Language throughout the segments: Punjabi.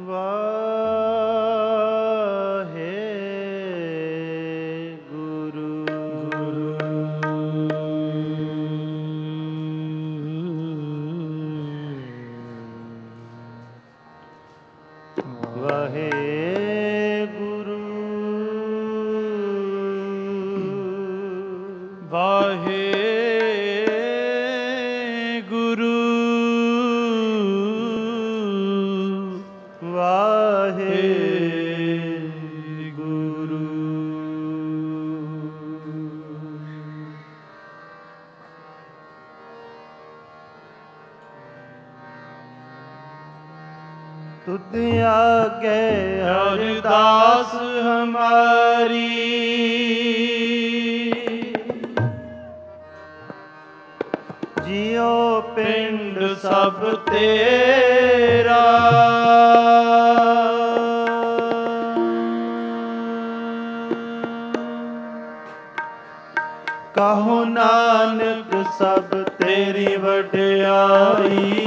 तुद आगे अरदास हमारी, जियो पिंड सब तेरा। कहो नानक सब तेरी वड्याई,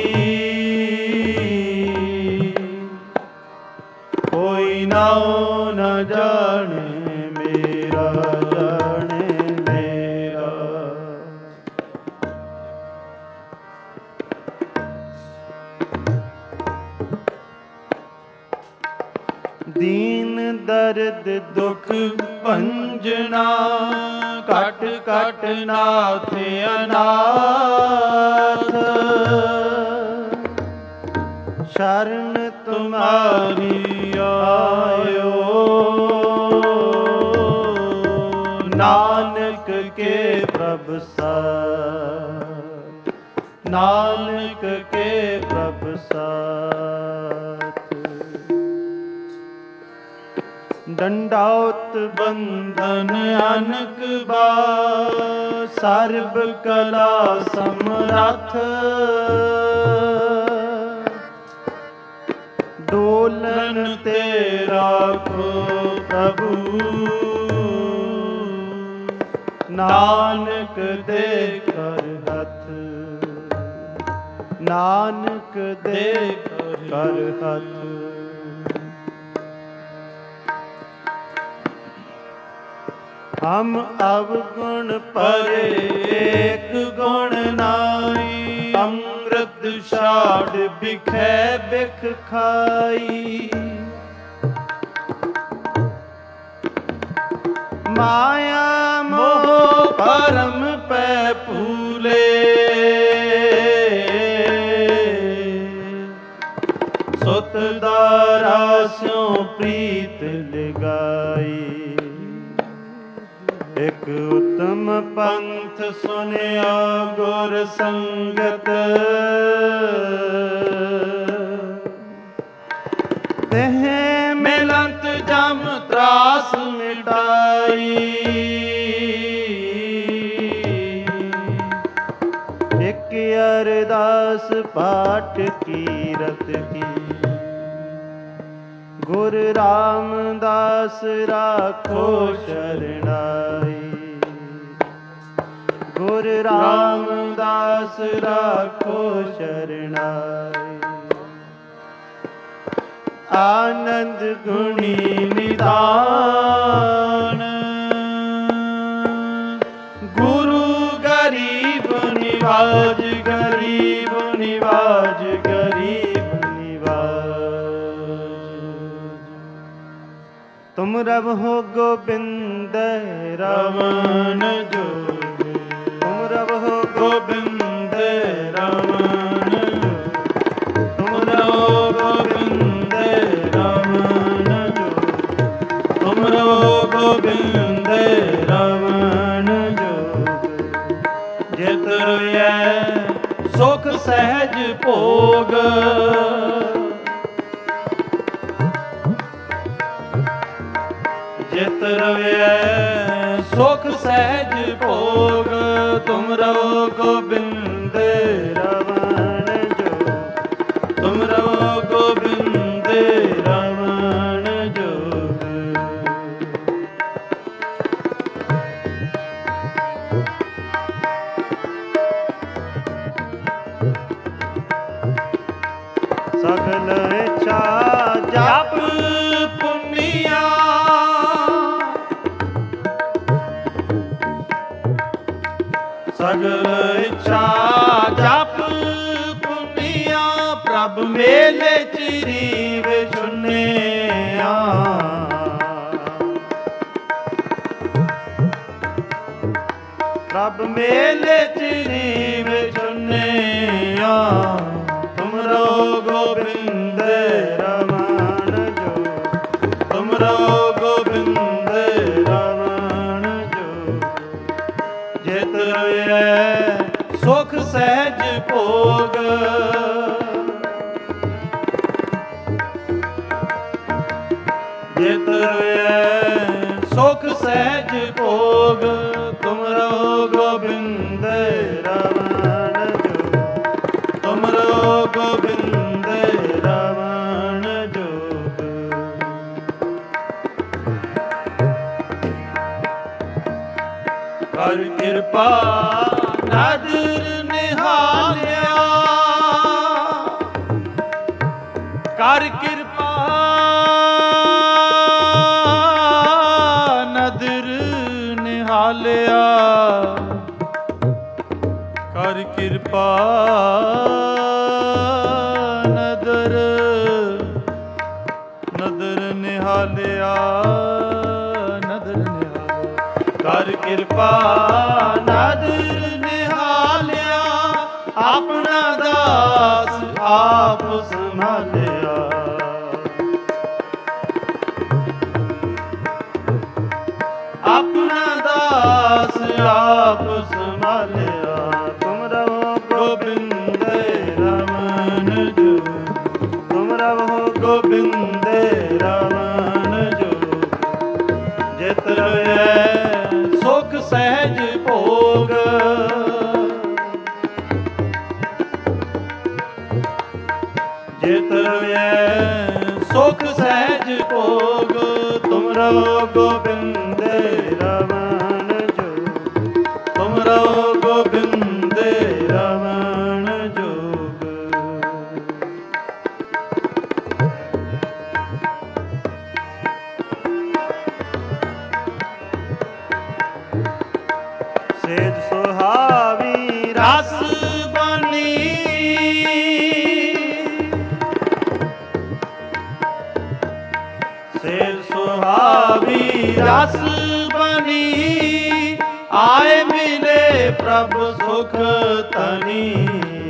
कोई नाओ न जाने मेरा, जाने मेरा। दीन दर्द दुख भंजना, कट कट नाथ अनाथ। शरण तुम्हारी आयो, नानक के प्रभु साथ, नानक के प्रभु साथ। दंडाउत बंधन अनक बार, सर्ब कला समरथ। डोलन तेरा को प्रभु, नानक दे कर हथ, नानक दे कर हथ। हम अवगुण परे एक गुण नाई, अमृत छाड़ बिखै बिख खाई। माया मोह भरम पै फूले, सुत दारा स्यों प्रीत लगाई। एक उत्तम पंथ सुनिया गुर संगत, तेह मिलंत जम त्रास मिटाई। एक अरदास पाठ कीरत की, गुर रामदास राखो शरणाई। गुर रामदास राखो शरणाई। आनंद गुणी निदान, गुरु गरीब निवाज, गरीब निवाज, गरीब निवाज। तुम रब हो गोबिंद रमन जोग, तुम रब हो गोबिंद रमन जोग। तुम रब हो गोबिंद रमन जोग, तुम रब हो गोबिंद रमन जोग। जित रोयै सुख सहज भोग, जित रवै सुख सहज भोग। तुम रवो गोबिंद रमन जोग, तुम रवो गोबिंद रमन जोग। ਸਗਲ ਇੱਛਾ ਜਪ ਪੁੰਨੀਆ ਸਗਲ ਇੱਛਾ ਜਪ ਪੁੰਨੀਆ ਪ੍ਰਭ ਮੇਲੇ ਚਿਰੀ ਵਿਛੁੰਨਿਆ ਪ੍ਰਭ ਮੇਲੇ ਚਿਰੀ ਵਿਛੁੰਨਿਆ ਤੁਮਰੋ ਗੋਬਿੰਦ ਰਮਣ ਜੋ ਤੁਮਰੋ ਗੋਬਿੰਦ ਰਮਣ ਜੋ ਜਿਤ ਰਵਿਐ ਸੁਖ ਸਹਿਜ ਭੋਗ ਜਿਤ ਰਵਿਐ ਸੁਖ ਸਹਿਜ ਭੋਗ ਤੁਮਰੋ ਗੋਬਿੰਦ ਰਮਣ ਜੋ ਤੁਮਰੋ ਗੋਬਿੰਦ ਰਮਣ ਜੋਗ ਕਰ ਕਿਰਪਾ ਨਦਰ ਨਿਹਾਲਿਆ ਕਰ ਕਿਰਪਾ ਨਦਰ ਨਿਹਾਲਿਆ ਕਰ ਕਿਰਪਾ ਨਦਰ ਨਦਰ ਨਿਹਾਲਿਆ ਨਦਰ ਨਿਹਾਲਿਆ ਕਰ ਕਿਰਪਾ ਨਦਰ ਨਿਹਾਲਿਆ ਆਪਣਾ ਦਾਸ ਆਪ ਸੰਭਾਲਿਆ ਆਪਣਾ ਦਾਸ ਆਪ ਸੰਭਾਲਿਆ ਤੁਮ ਰਵੋ ਗੋਬਿੰਦ ਰਮਨ ਜੋ ਤੁਮ ਰਵੋ ਗੋਬਿੰਦ ਰਮਨ ਜੋ ਜਿਤ ਰਵਿਐ ਸੁਖ ਸਹਿਜ ਭੋਗ ਜਿਤ ਰਵਿਐ ਸੁਖ ਸਹਿਜ ਭੋਗ ਤੁਮ ਰਵੋ ਗੋਬਿੰਦ ਰਮਨ ਜੋ ਤੁਮ ਰਵੋ ਗੋਬਿੰਦ ਰਮਨ ਜੋਗ ਸੇਜ ਸੁਹਾਵੀ ਰਸ ਬਨੀ ਸੇਜ ਸੁਹਾਵੀ ਰਸ ਬਨੀ ਆਏ ਮਿਲੇ ਪ੍ਰਭ ਸੁਖ ਤਨੀ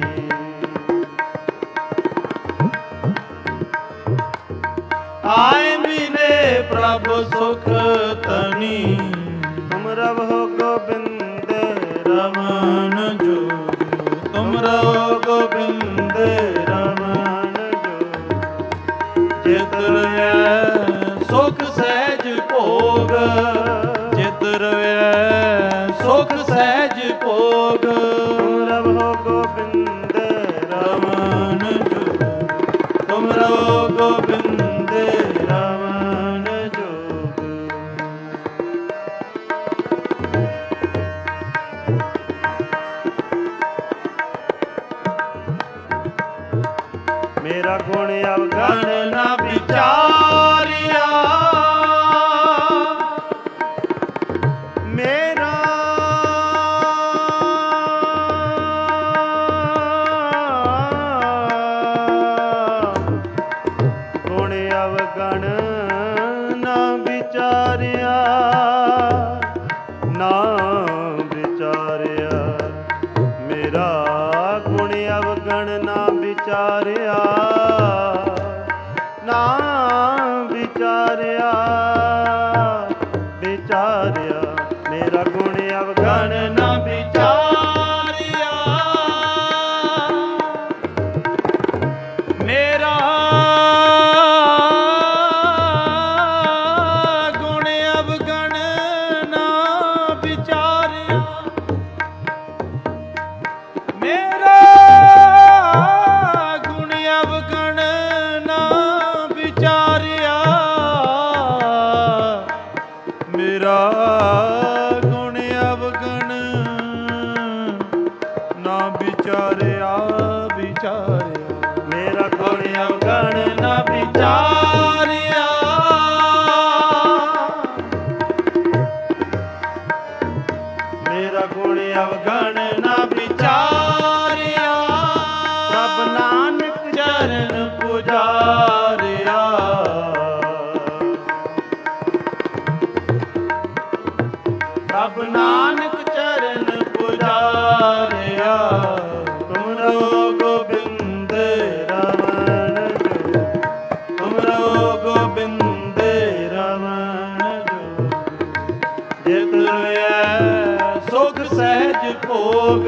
ਆਏ ਮਿਲੇ ਪ੍ਰਭ ਸੁਖ ਤਨੀ ਤੁਮ ਰਵੋ ਗੋਬਿੰਦ ਰਮਨ ਜੋ ਤੁਮ ਰਵੋ ਗੋਬਿੰਦ ਰਮਨ ਜੋ ਜਿਤ ਰਵਿਐ ਸੁਖ ਸਹਿਜ ਭੋਗ ਜਿਤ ਰਵਿਐ ਸੁਖ ਸਹਿਜ ਭੋਗ ਤੁਮ ਰਵੋ ਗੋਬਿੰਦ ਰਮਨ ਜੋ ਤੁਮ ਰਵੋ ਗੋਬਿੰਦ ਰਮਨ ਜੋਗ ਮੇਰਾ ਗੁਣ ਅਵਗਣ ਗਣ ਨਾ ਵਿਚਾਰਿਆ ਮੇਰਾ ਗੁਣ ਅਵਗਣ ਨਾ ਵਿਚਾਰਿਆ ਨਾ ਵਿਚਾਰਿਆ ਮੇਰਾ ਗੁਣ ਅਵਗਣ ਨਾ ਵਿਚਾਰਿਆ ਨਾ ਵਿਚਾਰਿਆ ਵਿਚਾਰਿਆ ਮੇਰਾ ਗੁਣ ਅਵਗਣ ਗਣ ਨਾ ਵਿਚਾਰਿਆ ਮੇਰਾ ਗੁਣ ਅਵਗਣ ਨਾ ਵਿਚਾਰਿਆ ਮੇਰਾ ਗੁਣ ਅਵਗਣ ਨਾ ਵਿਚਾਰਿਆ ਮੇਰਾ ਗੁਣ ਅਵਗਣ ਨਾ ਵਿਚਾਰਿਆ ਵਿਚਾਰਿਆ ਮੇਰਾ ਗੁਣ ਭੋਗ।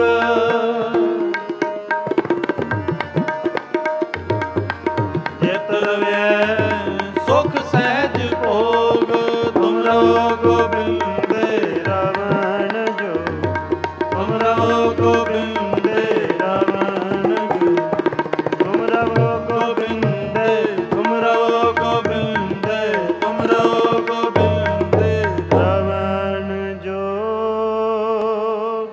ਜਿਤ ਰਵਿਐ ਸੁਖ ਸਹਿਜ ਭੋਗ। ਤੁਮਰੋ ਗੋਬਿੰਦੇ ਰਵਣ ਜੋ, ਤੁਮਰੋ ਗੋਬਿੰਦੇ ਰਵਣ ਜੋ, ਤੁਮ ਰਵੋ ਗੋਬਿੰਦੇ, ਤੁਮਰੋ ਗੋਬਿੰਦੇ ਤੁਮਰੋ ਗੋਬਿੰਦੇ। ਰਵਣ ਜੋਗ,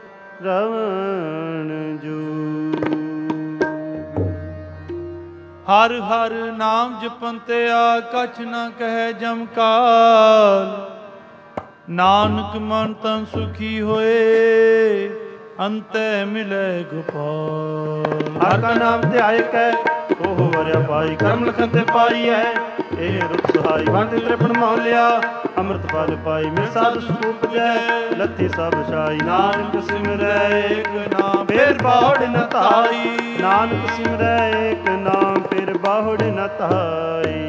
ਰਵਣ ਜੋਗ। ਹਰ ਹਰ ਨਾਮ ਜਪੰਤਿਆ ਕਛ ਨ ਕਹਿ ਜਮ ਕਾਲ। ਨਾਨਕ ਮਨ ਤਨ ਸੁਖੀ ਹੋਏ ਅੰਤੈ ਮਿਲੇ ਗੋਪਾਲ। ਹਰ ਕਾ ਨਾਮ ਧਿਆਇ ਕੈ ਉਹ ਵਰਿਆ ਪਾਈ। ਕਰਮ ਲਖਨ ਤੇ ਪਾਈ ਹੈ ਇਹ ਰੁਖ ਸਹਾਈ। ਵੰਡ ਤ੍ਰਿਪਣ ਮਹਲਿਆ ਅੰਮ੍ਰਿਤ ਫਲ ਪਾਈ। ਮਿਲ ਸਾਧ ਸੁਖ ਜੈ ਲੱਥੀ ਸਭ ਛਾਈ। ਨਾਨਕ ਸਿਮਰੈ ਏਕ ਨਾਮ ਫੇਰ ਬਾਹੁੜ ਨ ਧਾਈ। ਨਾਨਕ ਸਿਮਰੈ ਏਕ ਨਾਮ ਫਿਰ ਬਾਹੁੜ ਨ ਧਾਈ।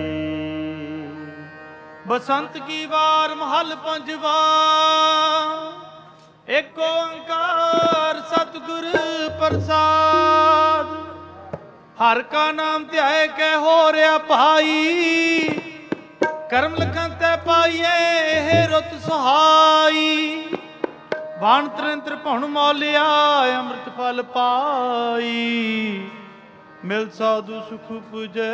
ਬਸੰਤ ਕੀ ਵਾਰ ਮਹੱਲ ਪੰਜਵਾ। ਏਕ ਓੰਕਾਰ ਸਤਿਗੁਰ ਪ੍ਰਸਾਦ। ਹਰ ਕਾ ਨਾਮ ਧਿਆਏ ਕੈ ਹੋ ਰਿਆ ਭਾਈ। ਕਰਮ ਲਖਨ ਤੈ ਪਾਈਏ ਇਹ ਰੁਤ ਸਹਾਈ। ਬਾਣ ਤ੍ਰਿਣ ਤ੍ਰਿਭੁਵਨ ਮੌਲਿਆ ਅੰਮ੍ਰਿਤ ਫਲ ਪਾਈ। ਮਿਲ ਸਾਧੂ ਸੁਖ ਪੁਜੈ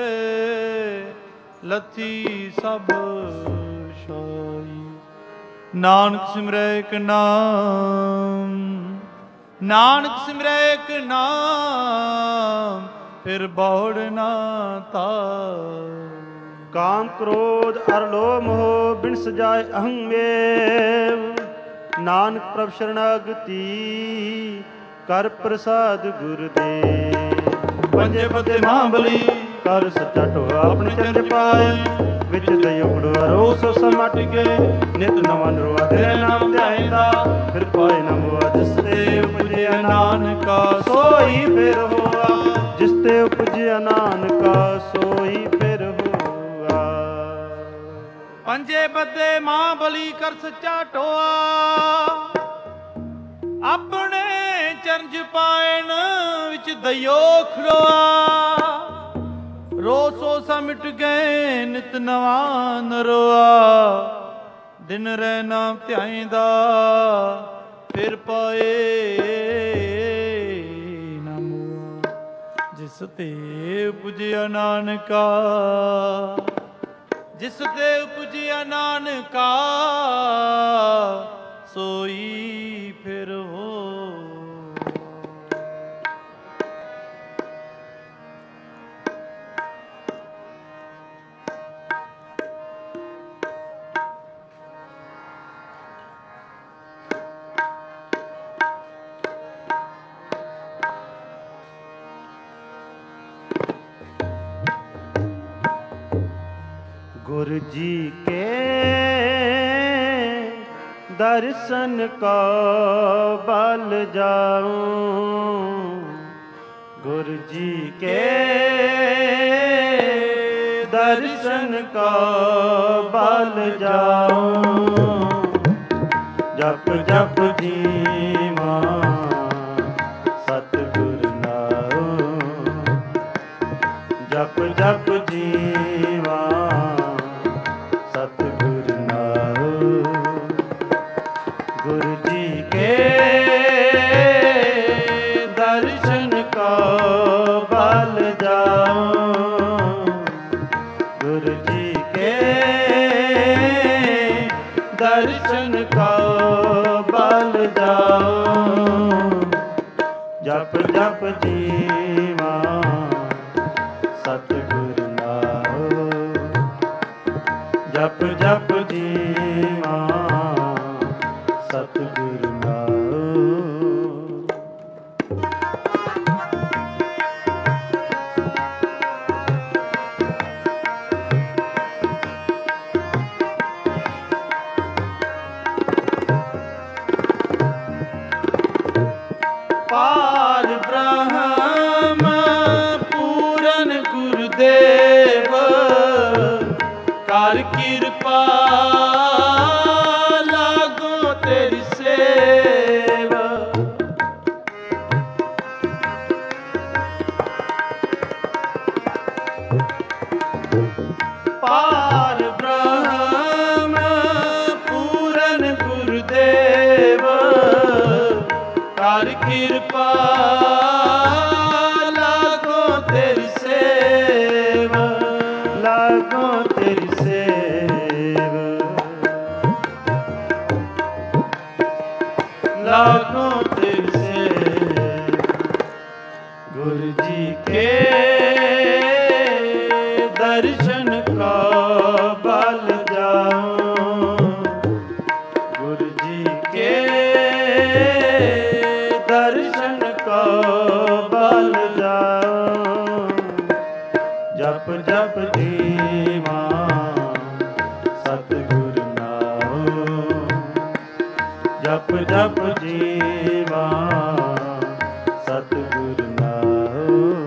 ਲੱਥੀ ਸਭ ਛਾਈ। ਨਾਨਕ ਸਿਮਰੈ ਏਕ ਨਾਮ, ਨਾਨਕ ਸਿਮਰੈ ਏਕ ਨਾਮ ਫਿਰ ਬੌੜ ਨਾ ਤਾਈ। ਕਾਮ ਕ੍ਰੋਧ ਅਰ ਲੋਭ ਮੋਹ ਬਿਨ ਸਜਾਏ ਅਹੰ ਮੇਵ। ਨਾਨਕ ਪ੍ਰਭ ਸ਼ਰਨਾਗਤੀ ਕਰ ਪ੍ਰਸਾਦ ਗੁਰ ਦੇ। ਪੰਜੇ ਪਤੇ ਮਹਾਬਲੀ ਕਰ ਸੱਚਾ ਢੋਆ ਆਪਣੇ ਚੰਦ ਪਾਏ। ਵਿੱਚ ਦਇਓ ਉੜਵਾ ਰੋ ਸੋ ਸਮਟ ਕੇ ਨਿਤ ਨਵਾਂ ਨਰਵਾ। ਤੇਰੇ ਨਾਮ ਧਿਆਇਂਦਾ ਫਿਰ ਪਾਏ ਨਾ ਮੋਆ। ਜਿਸ ਤੇ ਉਪਜਿਆ ਨਾਨਕਾ ਸੋਈ ਫਿਰ ਹੋਆ। ਜਿਸ ਤੇ ਉਪਜਿਆ ਨਾਨਕਾ ਸੋਈ ਫਿਰ ਹੋਆ। ਪੰਜੇ ਬੱਦੇ ਮਹਾਬਲੀ ਕਰ ਸੱਚਾ ਢੋਆ। ਆਪਣੇ ਚਰਜ ਪਾਇਨ ਵਿੱਚ ਦਇਓ ਖਲੋਆ। ਰੋ ਸੋ ਮਿਟ ਗਏ ਨਿਤ ਨਵਾਂ ਨਰਵਾ। ਦਿਨ ਰਹਿ ਨਾਮ ਧਿਆਇਂਦਾ ਫਿਰ ਪਾਏ ਨਾ ਮੋਹ। ਜਿਸ ਤੇ ਉਪਜਿਆ ਨਾਨਕਾ, ਜਿਸ ਤੇ ਉਪਜਿਆ ਨਾਨਕਾ ਸੋਈ ਫਿਰ ਹੋ। गुर जी के दर्शन को बल जाऊं। गुर जी के दर्शन को बल जाऊं। जप जप जीवा सतगुर नाऊ। जप जप जीवा सतगुर नाऊ। गुरु जी के दर्शन को बल जाऊं। गुरु जी के दर्शन को बल जाऊं। जप जप जीवा सतगुर नाऊ। जप जप जीवा सतगुर नाऊ। पार ब्रह्म पूरन गुरुदेव कर कृपा लागो तेरी सेवा। ਕਿਰਪਾ ਲਾਗੋ ਤੇਰੀ ਸੇਵਾ, ਲਾਗੋ ਤੇਰੀ ਸੇਵਾ, ਲਾਗੋ ਤੇਰੀ ਸੇਵਾ। ਗੁਰੂ ਜੀ ਕੇ ਦਰਸ਼ਨ ਕਾ ਬਲ ਜਾਓ, ਗੁਰੂ ਜੀ ਕੇ ਦਰਸ਼ਨ ਕਾ ਬਲ ਜਾਓ। ਜਪ ਜਪ ਜੀਵਾ ਸਤਿਗੁਰ ਨਾਮ, ਜਪ ਜਪ ਜੀਵਾ ਸਤਿਗੁਰ ਨਾਮ।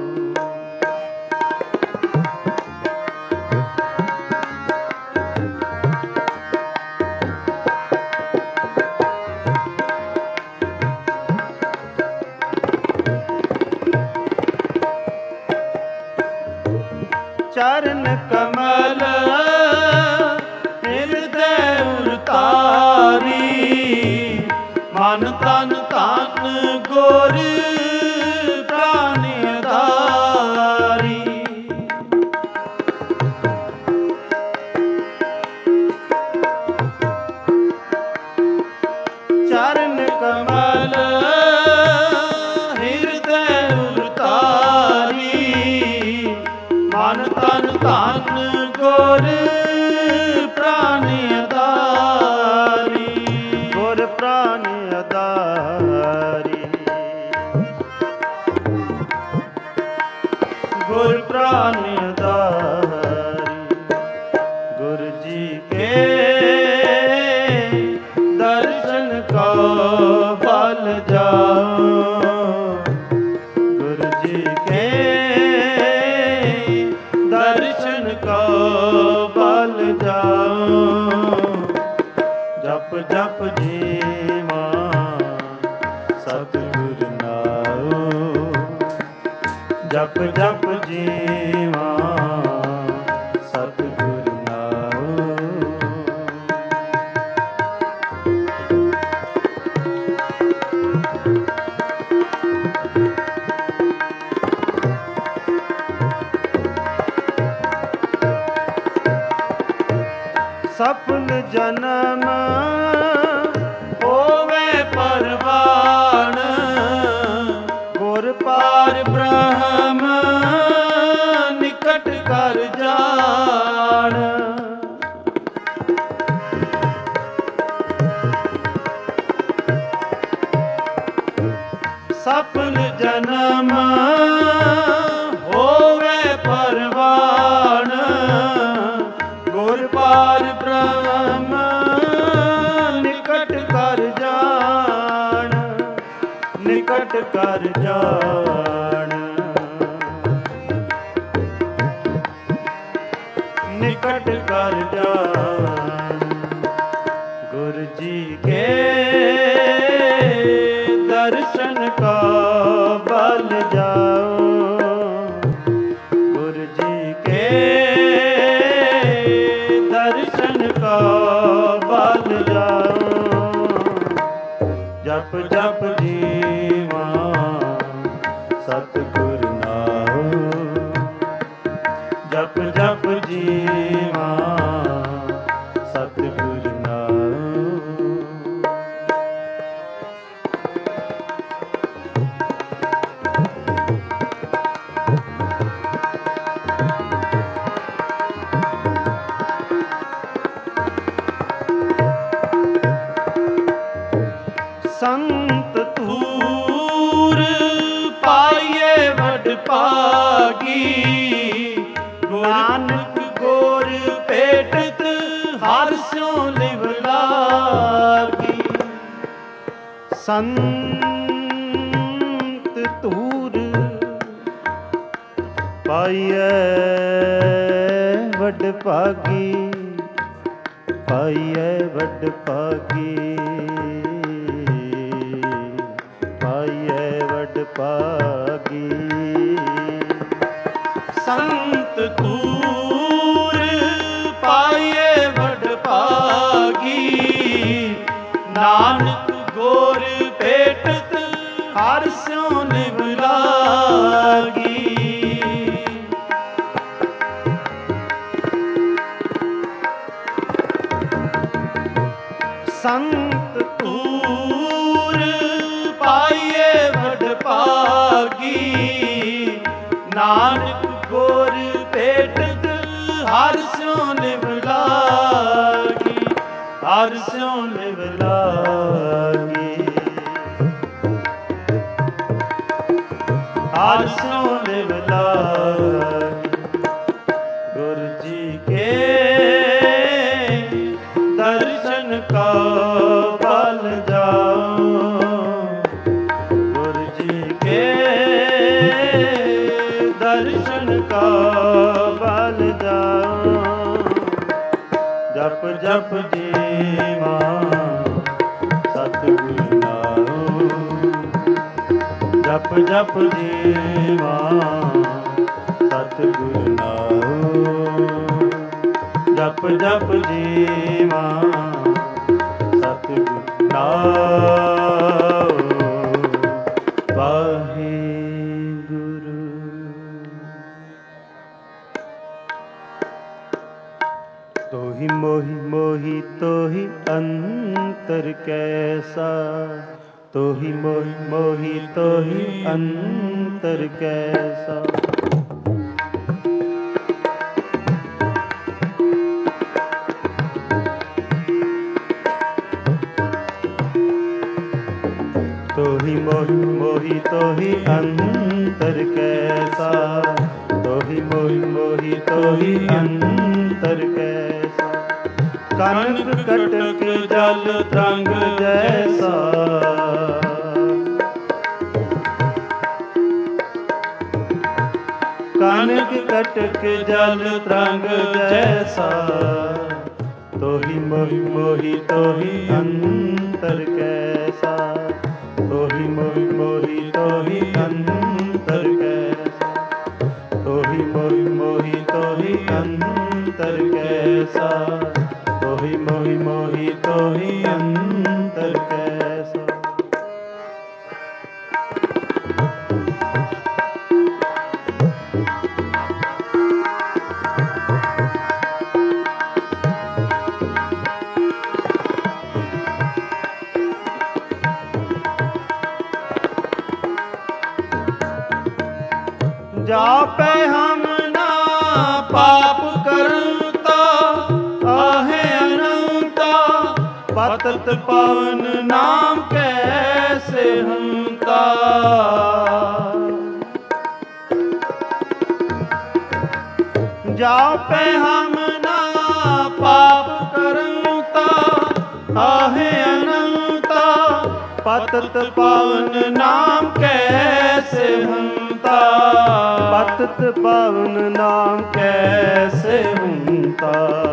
ਚਰਨ ਕਮਲ ਹਿਰਦੈ ਉਰਤਾਰੀ, ਮਨ ਤਨ ਧਨ ਗੁਰ ਪ੍ਰਾਨ ਆਧਾਰੀ। ਚਰਨ ਕਮਲ ਹਿਰਦੈ ਉਰਤਾਰੀ, ਮਨ ਤਨ ਧਨ ਗੁਰ ਪ੍ਰਾਨ ਆਧਾਰੀ। ਗੁਰ ਪ੍ਰਾਨ ਆਧਾਰੀ, ਗੁਰ ਪ੍ਰਾਨ ਆਧਾਰੀ। ਗੁਰੂ ਜੀ ਕੇ ਦਰਸ਼ਨ ਕੋ ਬਲ ਜਾਓ, ਗੁਰੂ ਜੀ ਕੇ ਦਰਸ਼ਨ ਕੋ ਬਲ ਜਾਓ। ਜਪ ਜਪ ਜੀਵਾ ਸਤਿਗੁਰ ਨਾਮ, ਜਪ ਜਪ ਜੀਵਾ ਸਤਿਗੁਰ ਨਾਮ। ਸਫਲ ਜਨਮ ਹੋਵੇ ਪਰਵਾਨ, ਗੁਰ ਪਾਰ ਬ੍ਰਹਮ ਨਿਕਟ ਕਰ ਜਾਣ। ਸਫਲ ਜਨਮ ਹੋਵੇ ਪਰਵਾਨ, ਗੁਰ ਪਾਰ ਬ੍ਰਹਮ ਨਿਕਟ ਕਰ ਜਾਣ, ਨਿਕਟ ਕਰ ਜਾਣ, ਨਿਕਟ ਕਰ ਜਾਣ। ਗੁਰੂ ਜੀ ਕੇ ਦਰਸ਼ਨ ਕਾ ਬਲ ਜਾਓ, ਗੁਰੂ ਜੀ ਕੇ ਦਰਸ਼ਨ ਕਾ ਬਲ ਜਾਓ। ਜਪ ਜਪ ਜੀਵਾ ਸਤਿਗੁਰ ਨਾਮ, ਜਪ ਜਪ ਜੀਵਾ ਸਤਿਗੁਰ ਨਾਮ। ਸੰਤ ਤੂਰ ਪਾਈਏ ਵਡ ਭਾਗੀ, ਨਾਨਕ ਗੋਰ ਭੇਟਤ ਹਰ ਸਿਉ ਲਿਵ ਲਾਗੀ। ਸੰਤ ਧੂਰ ਪਾਈਐ ਵੱਡ ਭਾਗੀ, ਪਾਈਐ ਵੱਡ ਭਾਗੀ, ਪਾਈਐ ਵੱਡ ਭਾਗੀ। ਸੰਤ ਤੂਰ ਪਾਈਏ ਵਡ ਭਾਗੀ, ਨਾਨਕ ਗੋਰ ਭੇਟਤ ਹਰ ਹਰ ਸਿਉ ਲਿਵ ਲਾਗੀ। ਸੰਤ ਤੂਰ ਪਾਈਏ ਵਡ ਭਾਗੀ। ਨਾਨਕ ਗੁਰ ਭੇਟਤ ਹਰ ਸਿਉ ਲਿਵ ਲਾਗੀ। ਹਰ ਸਿਉ ਲਿਵ ਲਾਗੀ। ਹਰ ਸਿਉ ਲਿਵ ਲਾਗੀ। ਗੁਰ ਜੀ ਕੇ ਦਰਸ਼ਨ ਕਾ ਬਲ ਜਾਓ। ਗੁਰ ਜੀ ਕੇ ਦਰਸ਼ਨ ਕਾ ਬਲ ਜਾਓ। ਜਪ ਜਪ ਜੀਵਾ ਸਤਿਗੁਰ ਨਾਮ। ਜਪ ਜਪ ਜੀਵਾ ਸਤਿਗੁਰ ਨਾਮ। ਜਪ ਜਪ ਜੀਵਾ ਸਤਿਗੁਰ ਨਾਮ। ਵਾਹਿਗੁਰੂ। ਤੋਹੀ ਮੋਹੀ ਮੋਹੀ ਤੋਹੀ ਅੰਤਰ ਕੈਸਾ। ਤੋਹੀ ਮੋਹੀ ਮੋਹੀ ਤੋਹੀ ਅੰਤਰ ਕੈਸਾ। ਤੋਹੀ ਮੋਹੀ ਮੋਹੀ ਤੋਹੀ ਅੰਤਰ ਕੈਸਾ। ਤੋਹੀ ਮੋਹੀ ਮੋਹੀ ਤੋਹੀ ਅੰਤਰ ਕੈਸਾ। ਕਨਕ ਕਟਕ ਜਲ ਤਰੰਗ ਜੈਸਾ। ਕਨਕ ਕਟਕ ਜਲ ਤਰੰਗ ਜੈਸਾ। ਤੋਹੀ ਮੋਹੀ ਮੋਹੀ ਤੋਹੀ ਅੰਤਰ ਕੈਸਾ। ਤੋਹੀ ਮੋਹੀ ਮੋਹੀ ਤੋਹੀ ਅੰਤਰ ਕੈਸਾ। ਤੋਹੀ ਮੋਹੀ ਮੋਹੀ ਤੋਹੀ ਅੰਤਰ ਕੈਸਾ। ਤੋਹੀ ਮੋਹੀ ਮੋਹੀ ਤੋਹੀ ਅੰਤਰ ਕੈਸਾ। ਜਾਪੈ ਹਮ ਨਾ ਪਾਪ ਕਰਤਾ। ਆਹੇ ਅਨੰਤਾ ਪਤਤ ਪਾਵਨ ਨਾਮ ਕੈਸੇ ਹੰਤਾ। ਜਾਪੈ ਹਮ ਨਾ ਪਾਪ ਕਰਤਾ। ਆਹੇ ਅਨੰਤਾ ਪਤਤ ਪਾਵਨ ਨਾਮ ਕੈਸੇ ਹੰਤਾ। ਪਤਤ ਪਾਵਨ ਨਾਮ ਕੈਸੇ ਹੰਤਾ।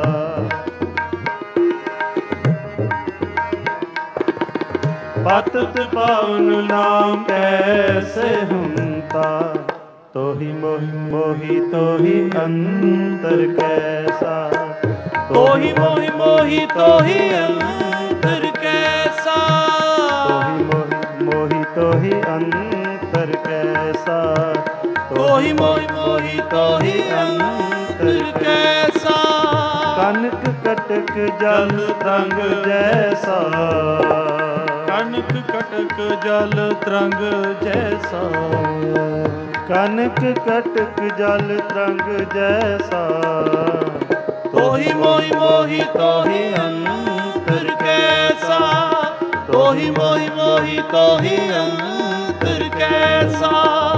ਪਤਤ ਪਾਵਨ ਨਾਮ ਕੈਸੇ ਹੰਤਾ। ਤੋਹੀ ਮੋਹੀ ਮੋਹੀ ਤੋਹੀ ਅੰਤਰ ਕੈਸਾ। ਤੋਹੀ ਮੋਹੀ ਮੋਹੀ ਤੋਹੀ ਅੰਤਰ ਕੈਸਾ। ਤੋਹੀ ਮੋਹੀ ਮੋਹੀ ਤੋਹੀ ਅੰਤਰ ਕੈਸਾ। ਤੋਹੀ ਮੋਹੀ ਮੋਹੀ ਤੋਹੀ ਅੰਤਰ ਕੈਸਾ। ਕਨਕ ਕਟਕ ਜਲ ਤਰੰਗ ਜੈਸਾ। ਕਨਕ ਕਟਕ ਜਲ ਤਰੰਗ ਜੈਸਾ। ਕਨਕ ਕਟਕ ਜਲ ਤਰੰਗ ਜੈਸਾ। ਤੋਹੀ ਮੋਹੀ ਮੋਹੀ ਤੋਹੀ ਅੰਤਰ ਕੈਸਾ। ਤੋਹੀ ਮੋਹੀ ਮੋਹੀ ਤੋਹੀ ਅੰਤਰ ਕੈਸਾ।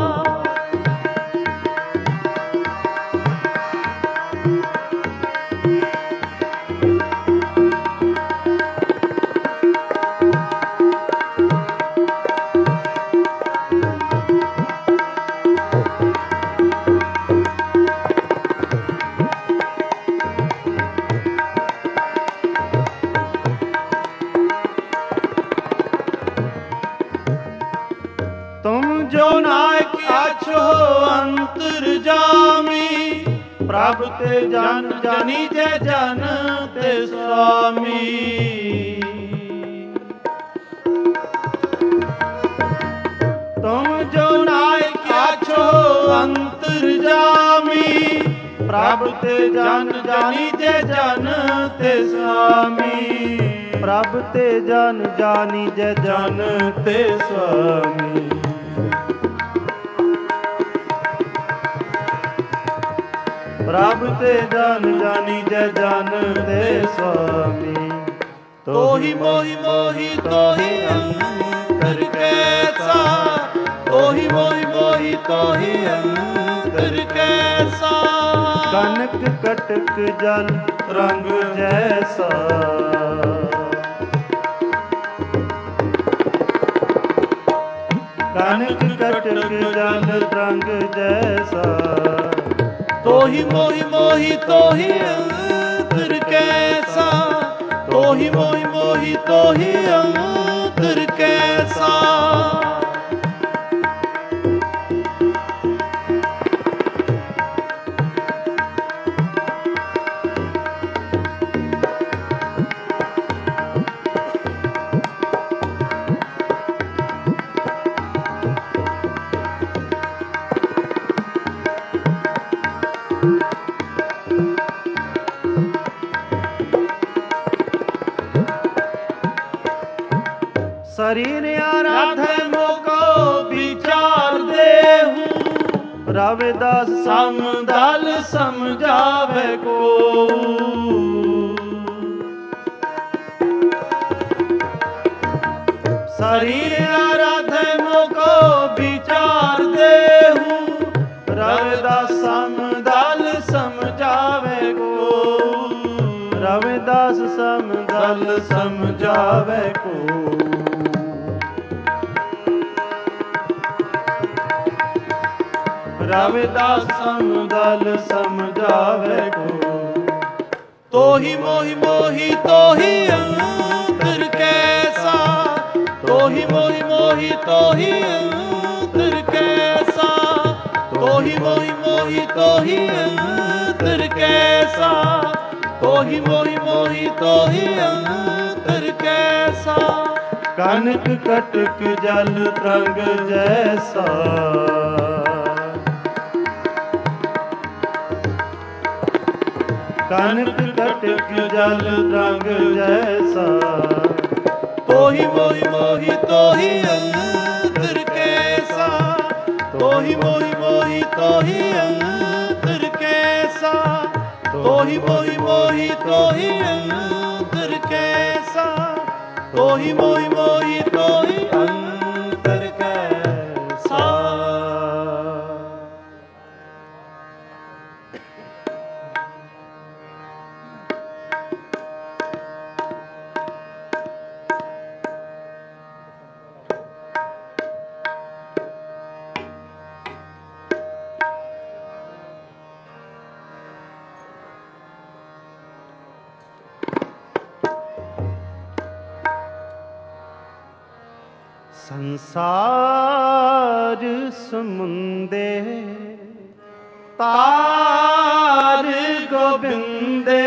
ਤੁਮ ਜੋ ਨਾਇਕ ਆਛੋ ਅੰਤਰ ਜਾਮੀ। ਪ੍ਰਭ ਤੇ ਜਨ ਜਾਨੀ ਜੈ ਜਨ ਤੇ ਸੁਆਮੀ। अंतरजामी प्रभ ते जन जानीजे जन ते स्वामी प्रभ ते जन जानीजे जन ते स्वामी प्रभ ते जन जानीजे जन ते स्वामी तोहि मोहि मोहि तोहि अंतर कैसा तोहि मोहि मोहि तोहि अंतर कैसा कनक कटक जल रंग जैसा कनक कटक जल रंग जैसा तोहि मोहि मोहि तोहि अंतर कैसा तोहि मोहि मोहि तोहि अंतर कैसा शरीर आराधे मोको विचार देहू रविदास समदल समझावे को शरीर आराधे मोको विचार देहू रविदास समदल समझावे को रविदास समदल समझावे को रविदास समदल समझावे को तोहि मोहि मोहि तोहि अंतर कैसा तोहि मोहि मोहि तोहि अंतर कैसा तोहि मोहि मोहि तोहि अंतर कैसा तोहि मोहि मोहि तोहि अंतर कैसा कनक कटक जल रंग जैसा कनक कटक जल रंग जैसा तोहि मोहि मोहि तोहि अंतर कैसा तोहि मोहि मोहि तोहि अंतर कैसा तोहि मोहि मोहि तोहि अंतर कैसा तोहि मोहि मोहि तोहि अंतर कैसा संसार समुंदे तार गोबिंदे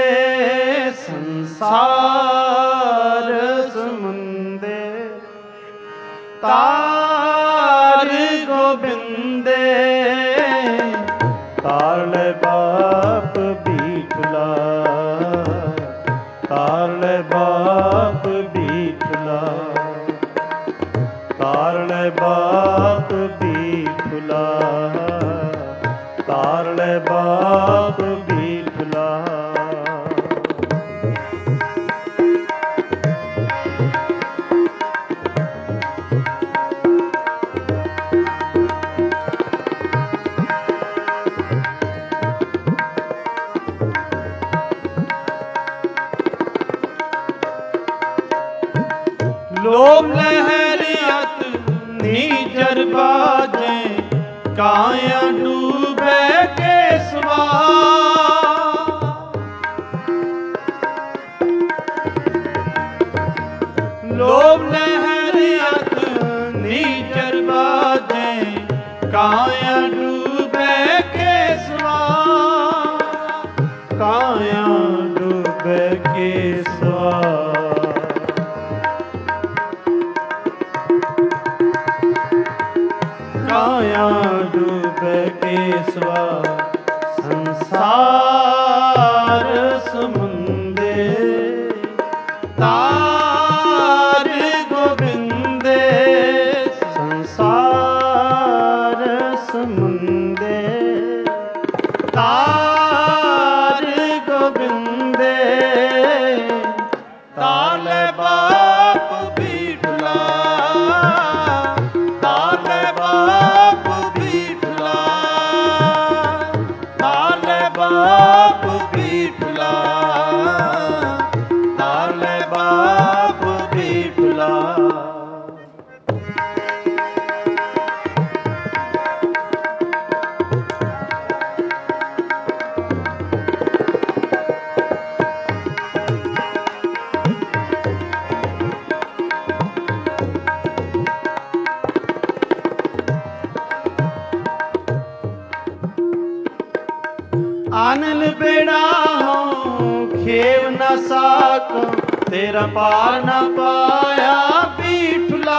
संसार समुंदे तार गोबिंदे तार ले बाप बीठला तार ले बाप बीठला तारले बाप बीठला तारले बाप बीठला लोभ लहरियत नीजर बाजे काया डूबे केसवा लोभ लहरियत नीजर बाजे काया डूबे केसवा काया डूबे केसवा काया डूबे ਡੂਬੇ ਕੇਸਵਾ ਸੰਸਾਰ ਸਮੁੰਦੇ ਤਾਰ ਗੋਬਿੰਦੇ ਸੰਸਾਰ ਸਮੁੰਦੇ ਤਾਰ ਗੋਬਿੰਦੇ ਤਾਲੇ ਬਾਪ ਬੀਠਲਾ ਤਾਲੇ ਬਾਪ ਬੀਠਲਾ ਤਾਲੇ ਬਾਪ ਬੀਠਲਾ ਤਾਲੇ ਬਾਪ ਬੀਠਲਾ आनंद बेड़ा हो खेव न साको तेरा पार न पाया पीठला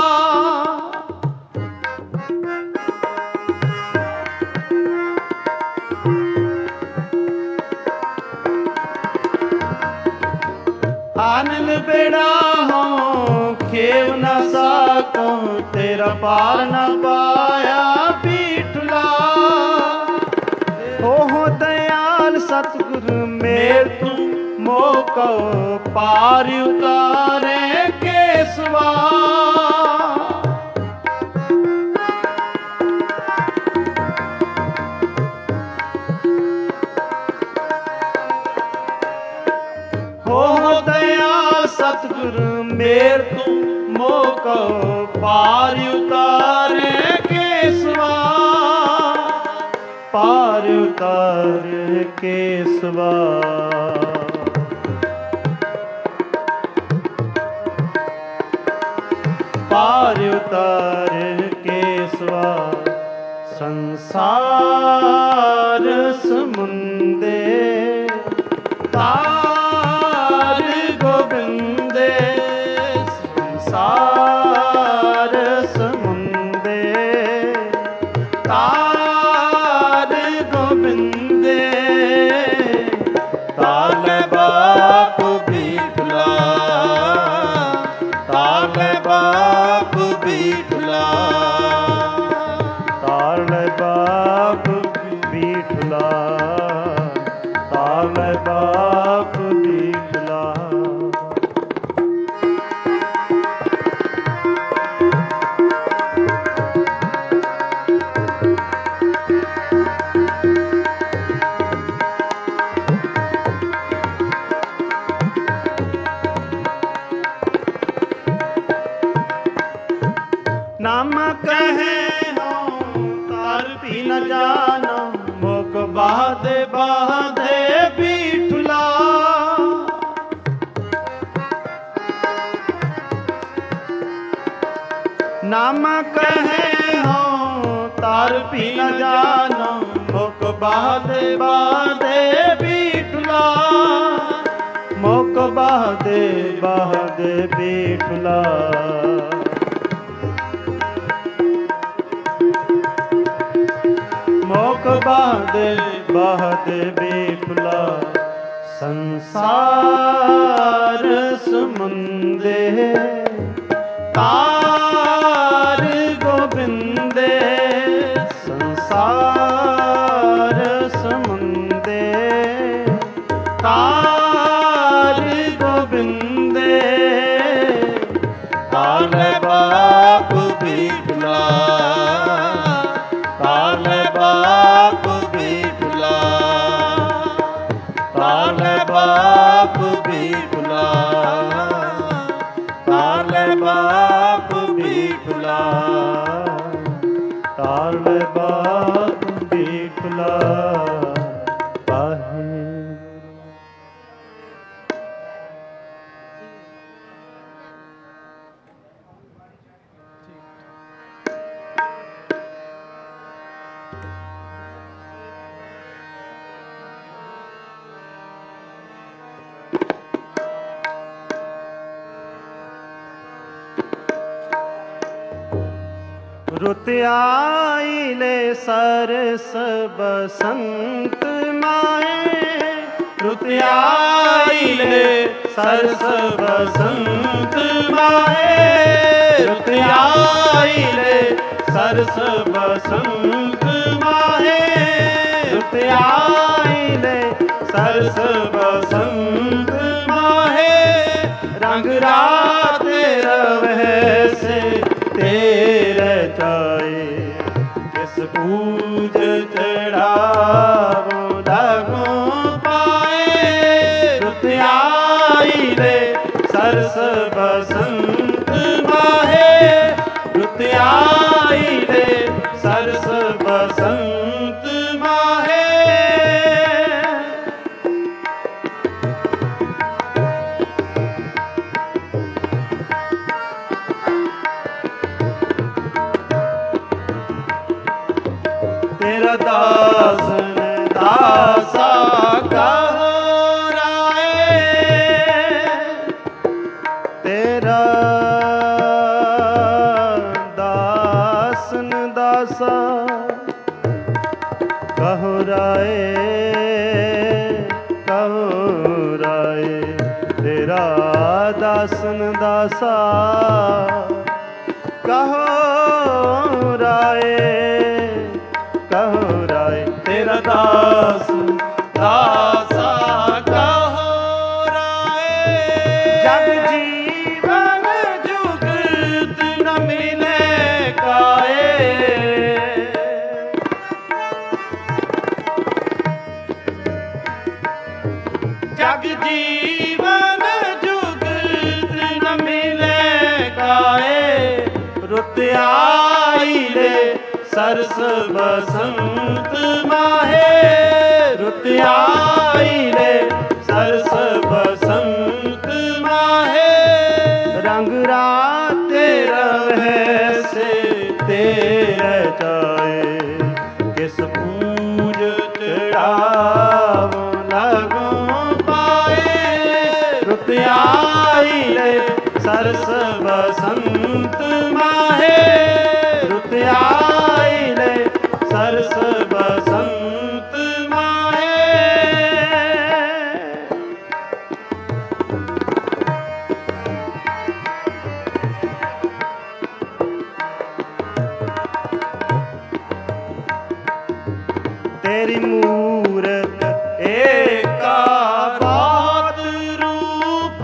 आनंद बेड़ा हो खेव न साको तेरा पार न पाया पीठला ओह दयाल सतगुरु मेर तू मोको पार उतारे केसवा हो दयाल सतगुरु मेर तू मोको पार उतारे केसवा पार उतार केसवा पार उतार केसवा संसार समुंदे तार गोबिंदे संसार समुंदे तार गोबिंदे ताले बाप बीठला ताले बाप बीठला ताल बाप बीठला ताल बाप बीठला नाम कहे हो तार भी न जानो मुख बाधे बाधे बीठला नाम कहे हो तार भी न जानो मुख बाधे बाधे बीठला मुख बहदे बहदे बीठला मुख बहदे बहदे बीठला संसार समुंदे तार गोबिंदे संसार समुंदे तार गोबिंदे ताले बाप बीठला ताले बाप बीठला ताले बाप बीठला ताले बाप बीठला ताल बाप बीठला पाहे रुत आई ले सरस बसंत माहे, रुत आई ले सरस बसंत माहे, रुत आई ले सरस बसंत माहे, रुत आई ले सरस बसंत माहे। रंग रात रवै से तेरे चाए, किस पूज चढ़ावो लगो पाए। रुत आई ले सरस बसंत माहे, रुत आई ले सरस बसंत माहे। तेरा दासन दासा कहो राए, तेरा दासन दासा कहो राए, कहो राए। तेरा दासन दासा कहो राए, कहो राए। तेरा दास दासा कहो राए। जग जीवन जुगत न मिले काए, जग जीवन जुगत न मिले काए। रुत आई ले सरस बसंत माहे, रुत आई ले सरस बसंत माहे। रंग रात रवै से तेरे चाए, किस पूज चढ़ावो लगो पाए। रुत आई ले सरस बसंत माहे, रुत आई ले सरस बसंत माहे। तेरी मूरत एका बहुत रूप,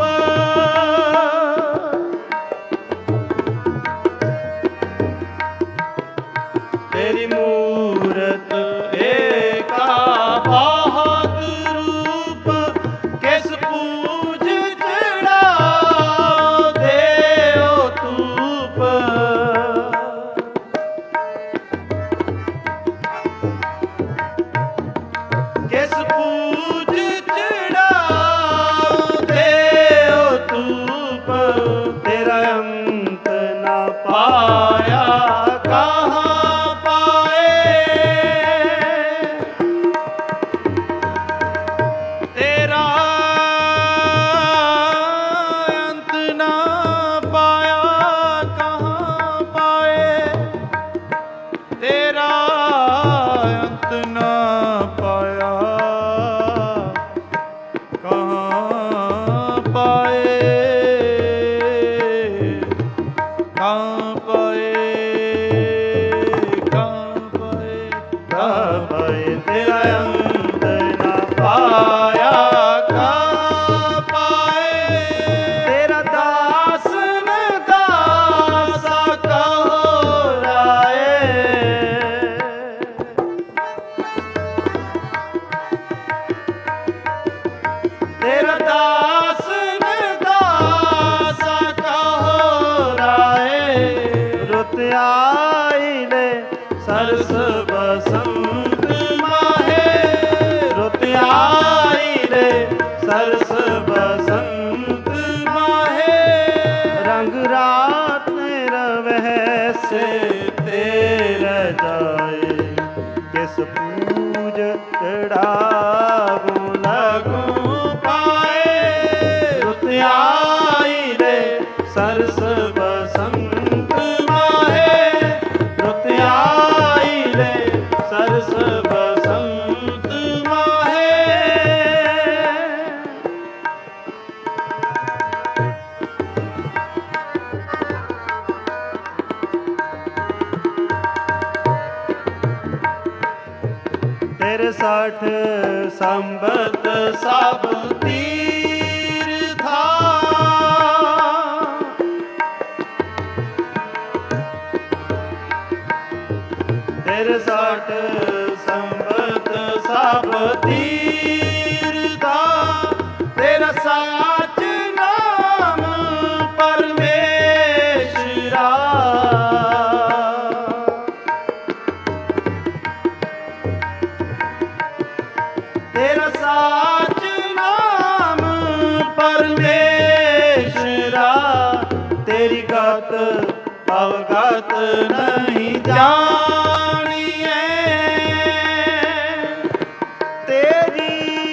तेरी मूरत एका बहुत रूप। किस पूज चढ़ाओ देओ तूप, किस पूज चढ़ाओ देओ तूप। तेरा अंत न पाया कहाँ पाए, तेरा अंत ना पाया कहाँ पाए, तेरा अंत ना पाया कहाँ पाए, कहाँ पाए, कहाँ पाए, कहाँ पाए। तेरा अंत ना पाया कहाँ पाए। तेरा दासन दासा कहो राए, तेरा दासन दासा कहो राए। रुत आई ले सरस बसंत माहे, रुत आई ले सरस बसंत माहे। रंग रात रवै से तेरे जाए, किस पूज चढ़ावो लगो पाए। रुत आई ले सरस बसंत माहे, रुत ਤੇਰੇ 60 ਸੰਬਤ ਸਭ ਤੀਰਥਾ ਤੇਰੇ 60 ਸੰਬਤ ਸਭ ਤੀਰਥਾ ਤੇਰਾ ਸਾਚ ਨਾਮ ਪਰਮੇਸ਼ਰਾ ਤੇਰਾ ਸਾਚ ਨਾਮ ਪਰਮੇਸ਼ਰਾ ਤੇਰੀ ਗਤ ਅਵਗਤ ਨਹੀਂ ਜਾਣੀਐ ਤੇਰੀ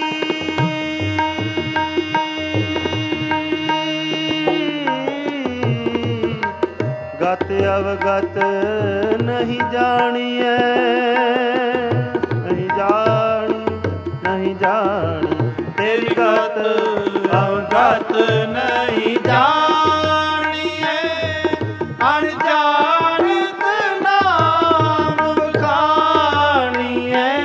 ਗਤ ਅਵਗਤ ਨਹੀਂ ਜਾਣੀਐ ਨਹੀਂ ਜਾਣੀ ਤੇਰੀ ਗਤ ਅਵਗਤ ਨਹੀਂ ਜਾਣੀਐ ਅਣਜਾਣਤ ਨਾਮ ਵਖਾਣੀਐ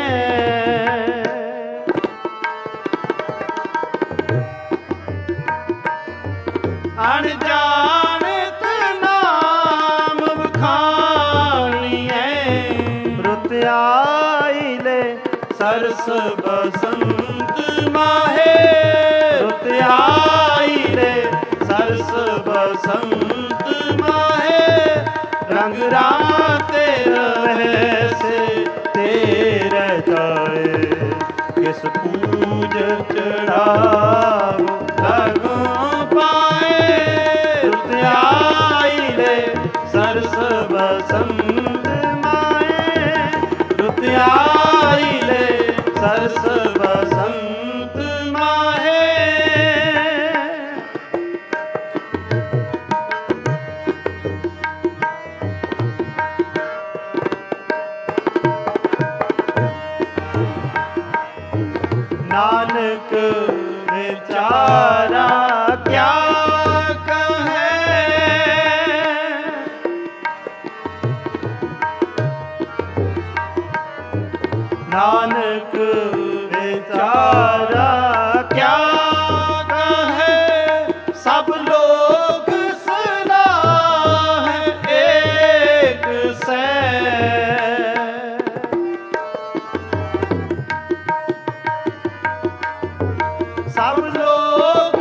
ਅਣਜਾਣਤ ਨਾਮ ਵਖਾਣੀਐ ਰੁੱਤ ਆਈ ਲੈ ਸਰਸ ਬਸੰਤ ਮਾਹੇ ਰੁੱਤ ਆਈ ਲੈ ਸਰਸ ਬਸੰਤ ਮਾਹੇ ਰੰਗ ਰਾਤੇ ਰਹਿਸੇ ਤੇਰੇ ਜਾਏ ਕਿਸ ਪੂਜ ਚੜਾਵ ਲਗੋ ਪਾਏ ਰੁੱਤ ਆਈ ਲੈ ਸਰਸ ਬਸੰਤ ਮਾਏ ਰੁੱਤ ਆਈ ਲੈ ਸਰਸ ਬਸੰਤ ਮਾਹੇ ਨਾਨਕ ਵਿਚਾਰਾ ਕਿਆ ਕਹੈ ਨਾਨਕ ਵਿਚਾਰਾ ਕਿਆ ਕਹੈ ਸਭ ਲੋਕ ਸਲਾਹ ਏਕ ਸੈ ਸਭ ਲੋਕ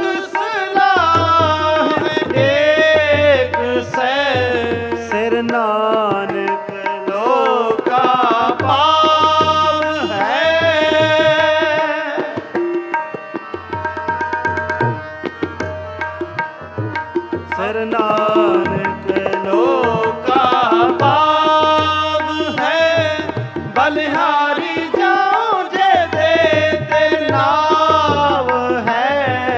ਸਲਾਹ ਏਕ ਸੈ ਸਿਰ ਨਾਨਕ ਲੋਕਾ ਪਾਵ ਹੈ ਸਿਰ ਨਾਨਕ ਲੋਕਾ ਪਾਵ ਹੈ ਬਲਿਹਾਰੀ ਜਾਉ ਜੇ ਦੇ ਤੇ ਨਾਮ ਹੈ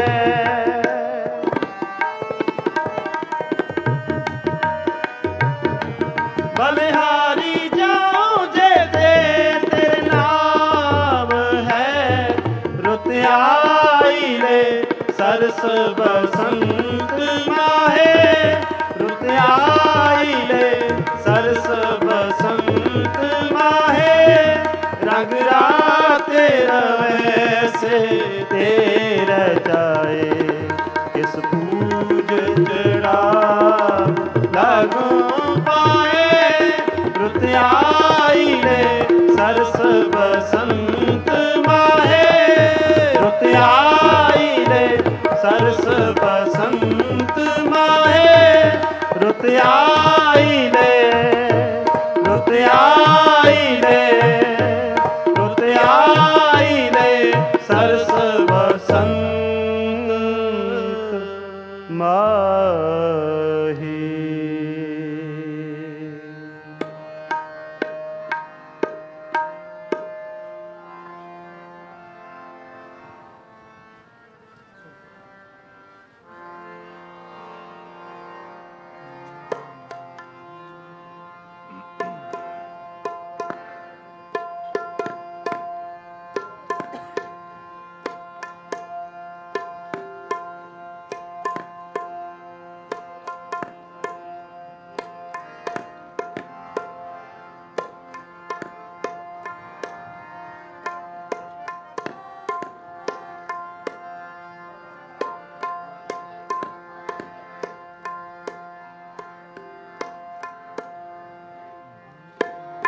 ਬਲਿਹਾਰੀ ਜਾਉ ਜੇ ਦੇ ਤੇ ਨਾਮ ਹੈ ਰੁੱਤ ਆਈ ਲੈ ਸਰਸ ਬਸੰਤ ਮਾਹੇ ਰੁੱਤ ਆਈ ਲੈ ਸਰਸ ਬਸੰਤ ਮਾਹੇ ਰੰਗ ਰਾਤੇ ਰਹਿਸੇ ਤੇਰੇ ਜਾਏ ਕਿਸ ਪੂਜ ਚੜਾ ਲਗੋ ਪਾਏ ਰੁੱਤ ਆਈ ਲੈ ਸਰਸ ਬਸੰਤ ਮਾਹੇ ਰੁੱਤ ਆਈ ਲੈ ਸਰਸ ਬਸੰਤ ਮਾਹੇ ਰੁੱਤ ਆਈ ਲੈ ਰੁੱਤ ਆਈ ਲੈ ਰੁੱਤ ਆਈ ਲੈ ਸਰਸ ਬਸੰਤ ਮਾਹੀ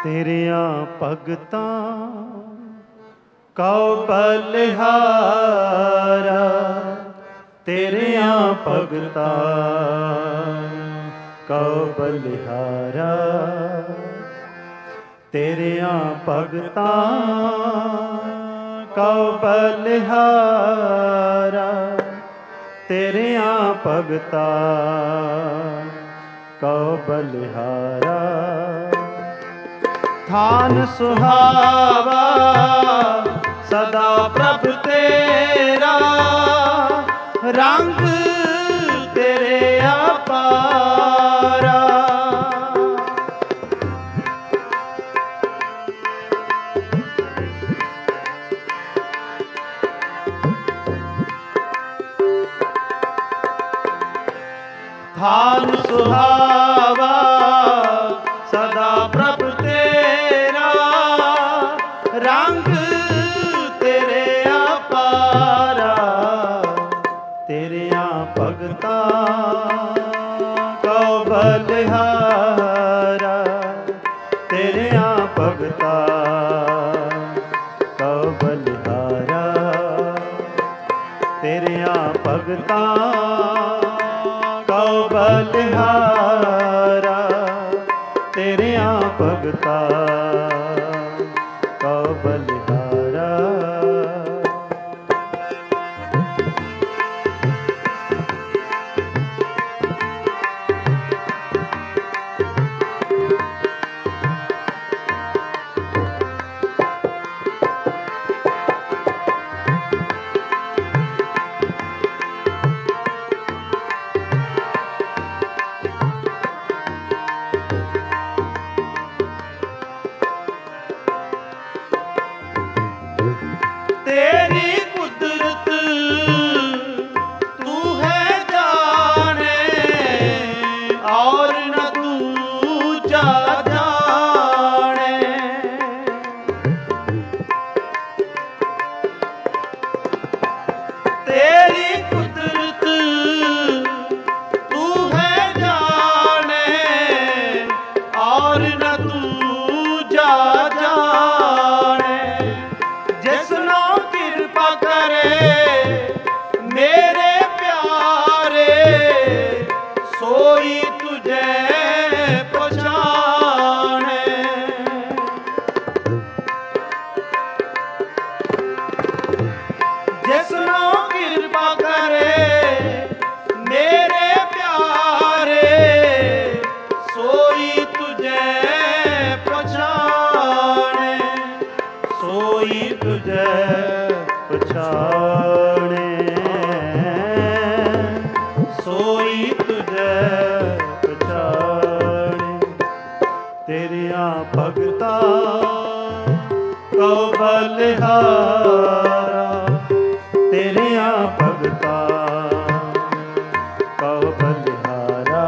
ਤੇਰਿਆਂ ਭਗਤਾਂ ਕਉ ਬਲਿਹਾਰਾ, ਤੇਰਿਆਂ ਭਗਤਾਂ ਕਉ ਬਲਿਹਾਰਾ, ਤੇਰਿਆਂ ਭਗਤਾਂ ਕਉ ਬਲਿਹਾਰਾ, ਤੇਰਿਆਂ ਭਗਤਾਂ ਕਉ ਬਲਿਹਾਰਾ। ਥਾਨ ਸੁਹਾਵਾ ਸਦਾ ਪ੍ਰਭ ਤੇਰਾ, ਰੰਗ ਤੇਰੇ ਅਪਾਰਾ। ਥਾਨ ਸੁਹਾਵਾ ਸਦਾ ਪ੍ਰਭ ਤੇਰਾ, ਰੰਗ ਤੇਰੇ ਅਪਾਰਾ, ਤੇਰਿਆਂ ਭਗਤਾਂ ਕਉ ਬਲਿਹਾਰਾ, ਤੇਰਿਆਂ ਭਗਤਾਂ ਕਉ ਬਲਿਹਾਰਾ, ਤੇਰਿਆਂ ਭਗਤਾਂ ਕਉ ਬਲਿਹਾਰਾ, ਤੇਰਿਆਂ ਭਗਤਾਂ ਕਉ ਬਲਿਹਾਰਾ। तेरी कुदरत तू है जाने, और न दूजा जाने। तेरी कुदरत तू है जाने, और न दूजा जाने। जिसनो कृपा करे मेरे प्यारे, सोई तुझे पहचाने। जिसनो कृपा करे मेरे प्यारे, सोई तुझे पहचाने, सोई तुझे पछाणे, सोई तुझे पछाणे। तेरियां भगतां कਉ बलिहारा, तेरियां भगतां कਉ बलिहारा,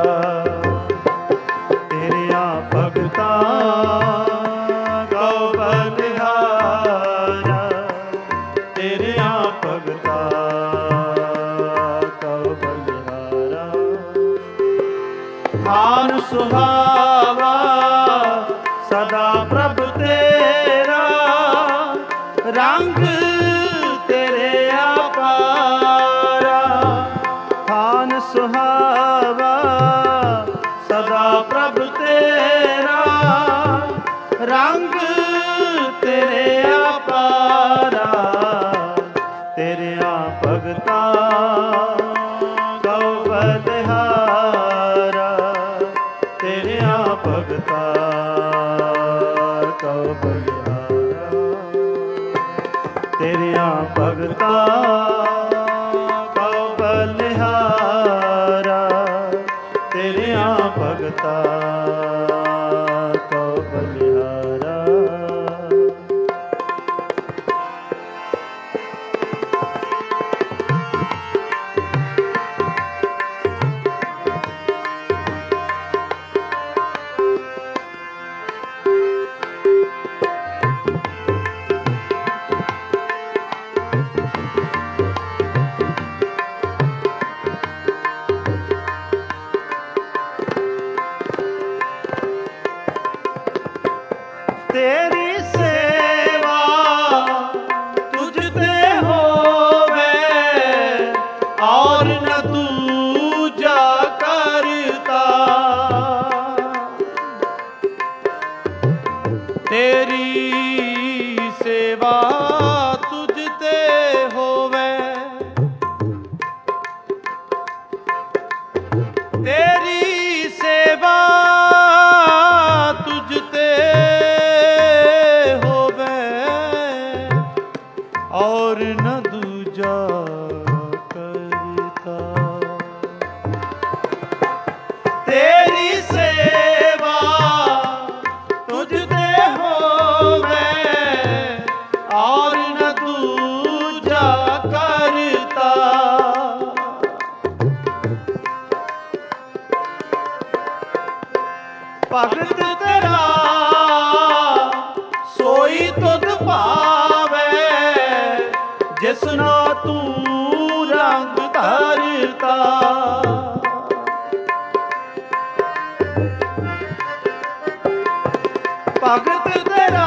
तेरियां भगतां कਉ बलिहारा, तेरियां भगतां कਉ बलिहारा। थान सुहावा सदा प्रभ तेरा, रंग तेरे अपारा। थान सुहावा सदा प्रभ तेरा, रंग तेरे अपारा, तेरियां भगतां कਉ बलिहारा, तेरियां भगतां कਉ बलिहारा, तेरियां भगतां कਉ बलिहारा, तेरियां भगतां कਉ बलिहारा। तेरी सेवा तुझ ते होवे और न दूजा करता। तेरी सेवा तुझ ते होवे, तेरी सेवा तुझ ते होवे और न दूजा करता। तेरी सेवा तुझ ते होवे और न दूजा करता। भगत तेरा सोई तुध पावे जिसना तू रंग धरता। भगत तेरा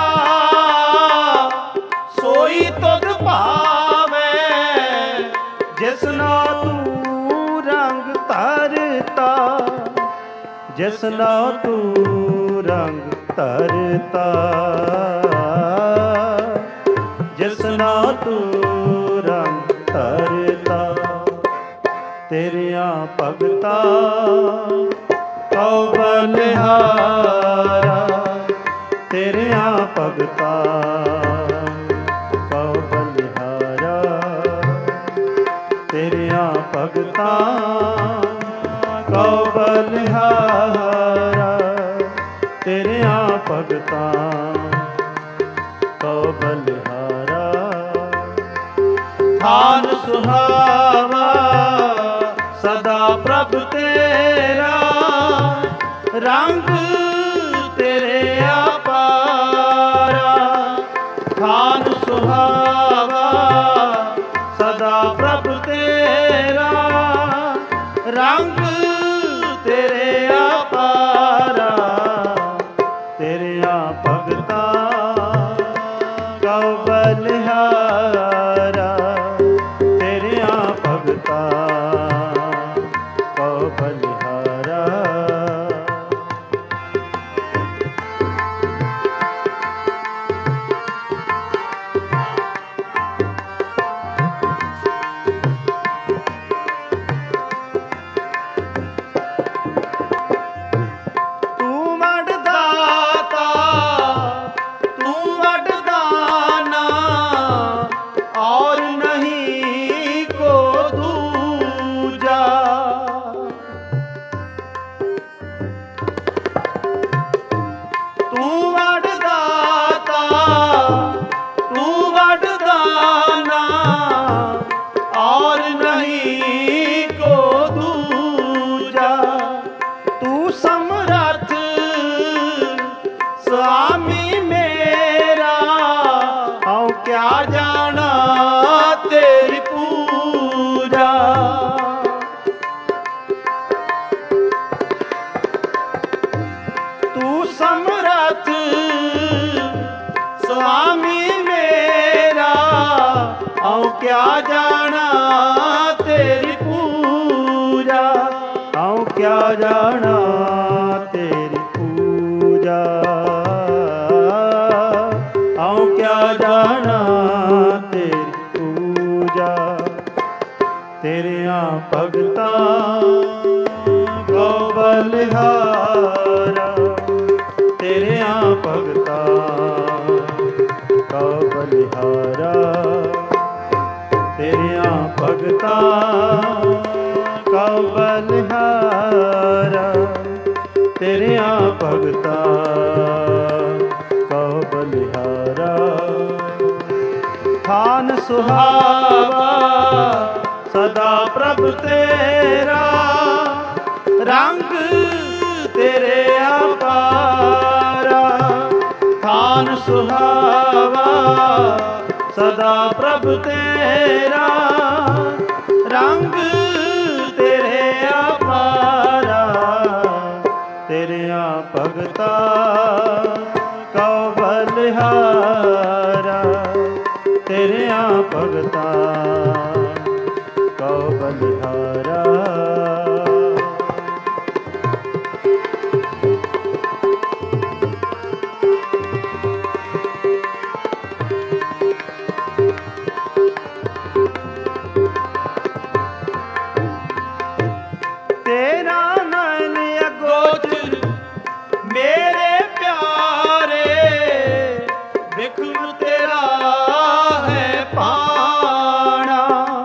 सोई तुध पावे जिसना तू रंग धरता। जिसना तू रंग धरता, जिसना तू रंग धरता। तेरियां भगतां कौ बलिहारा, तेरियां भगतां कौ बलिहारा। तेरियां भगतां कौ बलिहारा, तेरियां भगतां कौ बलिहारा। थान सुहावा सदा प्रभ तेरा, रंग तेरे अपारा। थान सुहावा सदा प्रभ तेरा, रंग तेरे अपारा। तेरियां भगतां कौ बलिहारा, तेरियां भगतां कौ बलिहारा। क्या जाना तेरी पूजा, आऊं क्या जाना तेरी पूजा, आऊं क्या जाना तेरी पूजा। तेरियां भगतां कौ बलिहारा, तेरियां भगतां कौ बलिहारा। तेरियां भगतां कौ बलिहारा, तेरियां भगतां कौ बलिहारा। थान सुहावा सदा प्रभ तेरा, रंग तेरे अपारा। थान सुहावा सदा प्रभ तेरा, रंग तेरे अपारा। तेरियां भगतां कौ बलिहारा, ਬਲਿਹਾਰਾ ਤੇਰਿਆਂ ਭਗਤਾਂ ਕਉ ਬਲਿਹਾਰਾ। ਤੇਰਾ ਨੈਣ ਅਗੋਚਰ ਮੇਰੇ ਪਿਆਰੇ, ਬਿਖਮ ਤੇਰਾ ਹੈ ਪਾਣਾ।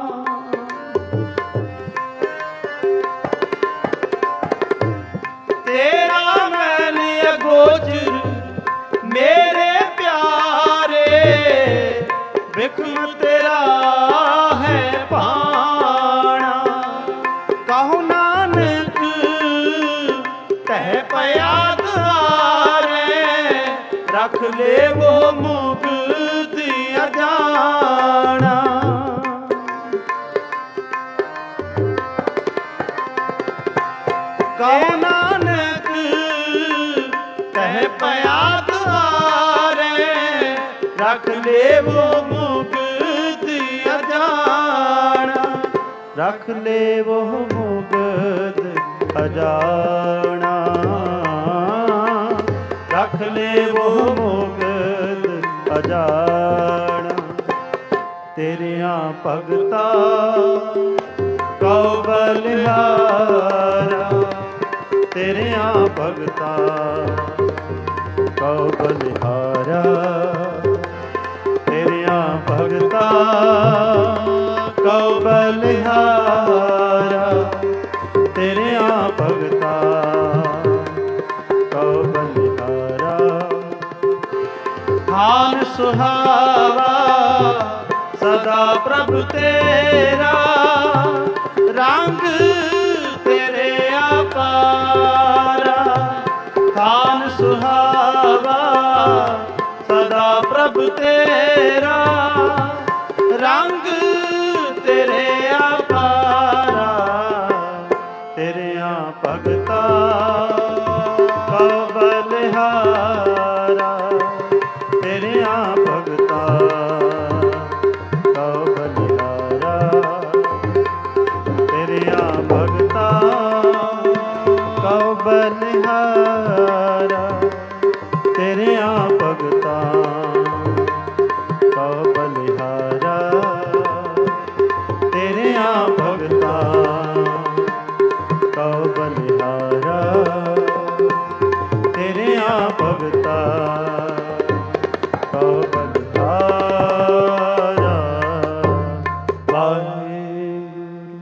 ਤੇਰਾ ਨੈਣ ਅਗੋਚਰ ਮੇਰੇ ਪਿਆਰੇ, ਬਿਖਮ ਤੇਰਾ ਹੈ ਪਾਣਾ। ਕਹੋ ਨਾਨਕ ਤਹਿ ਪਿਆ ਦੁਆਰੇ, ਰੱਖ ਲੇਵੋ ਮੁਕਤ ਅਜਾਣਾ। ਕਹੋ ਨਾਨਕ ਤਹਿ ਪਿਆ ਦੁਆਰੇ, ਰੱਖ ਲੇਵੋ ਮੁਕਤ ਅਜਾਣਾ। ਰੱਖ ਲੇਵੋ ਮੁਕਤ ਅਜਾਣਾ। ਰੱਖ ਲੇਵੋ ਮੁਕਤ ਅਜਾਣਾ। ਤੇਰਿਆਂ ਭਗਤਾਂ ਕਉ ਬਲਿਹਾਰਾ, ਤੇਰਿਆਂ ਭਗਤਾਂ ਕਉ ਬਲਿਹਾਰਾ। ਤੇਰਿਆਂ ਭਗਤਾਂ ਕਉ ਬਲਿਹਾਰਾ, ਤੇਰਿਆਂ ਭਗਤਾਂ ਕਉ ਬਲਿਹਾਰਾ। ਹਾਨ ਸੁਹਾਵਾ ਸਦਾ ਪ੍ਰਭ ਤੇਰਾ, ਰੰਗ ਤੇਰੇ ਅਪਾਰਾ। ਹਾਨ ਸੁਹਾਵਾ ਸਦਾ ਪ੍ਰਭ ਤੇਰਾ, ਰੰਗ ਤੇਰੇ ਅਪਾਰਾ। ਤੇਰਿਆਂ ਭਗਤਾਂ ਕਉ ਬਲਿਹਾਰਾ, ਤੇਰਿਆਂ ਭਗਤਾਂ ਕਉ ਬਲਿਹਾਰਾ। ਤੇਰਿਆਂ ਭਗਤਾਂ ਕਉ ਬਲਿਹਾਰਾ, ਤੇਰਿਆਂ ਭਗਤਾਂ ਕਉ ਬਲਿਹਾਰਾ। ਤੇਰਿਆਂ ਭਗਤਾਂ ਕਉ ਬਲਿਹਾਰਾ, ਤੇਰਿਆਂ ਭਗਤਾਂ ਕਉ ਬਲਿਹਾਰਾ। ਵਾਹਿਗੁਰੂ।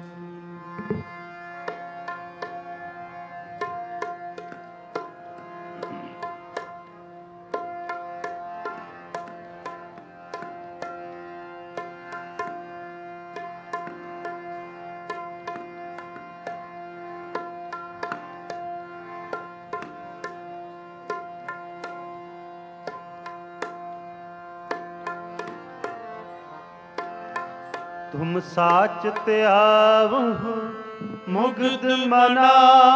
ਤੁਮ ਸਾਚ ਧਿਆਵਹੁ ਮੁਗਧ ਮਨਾ,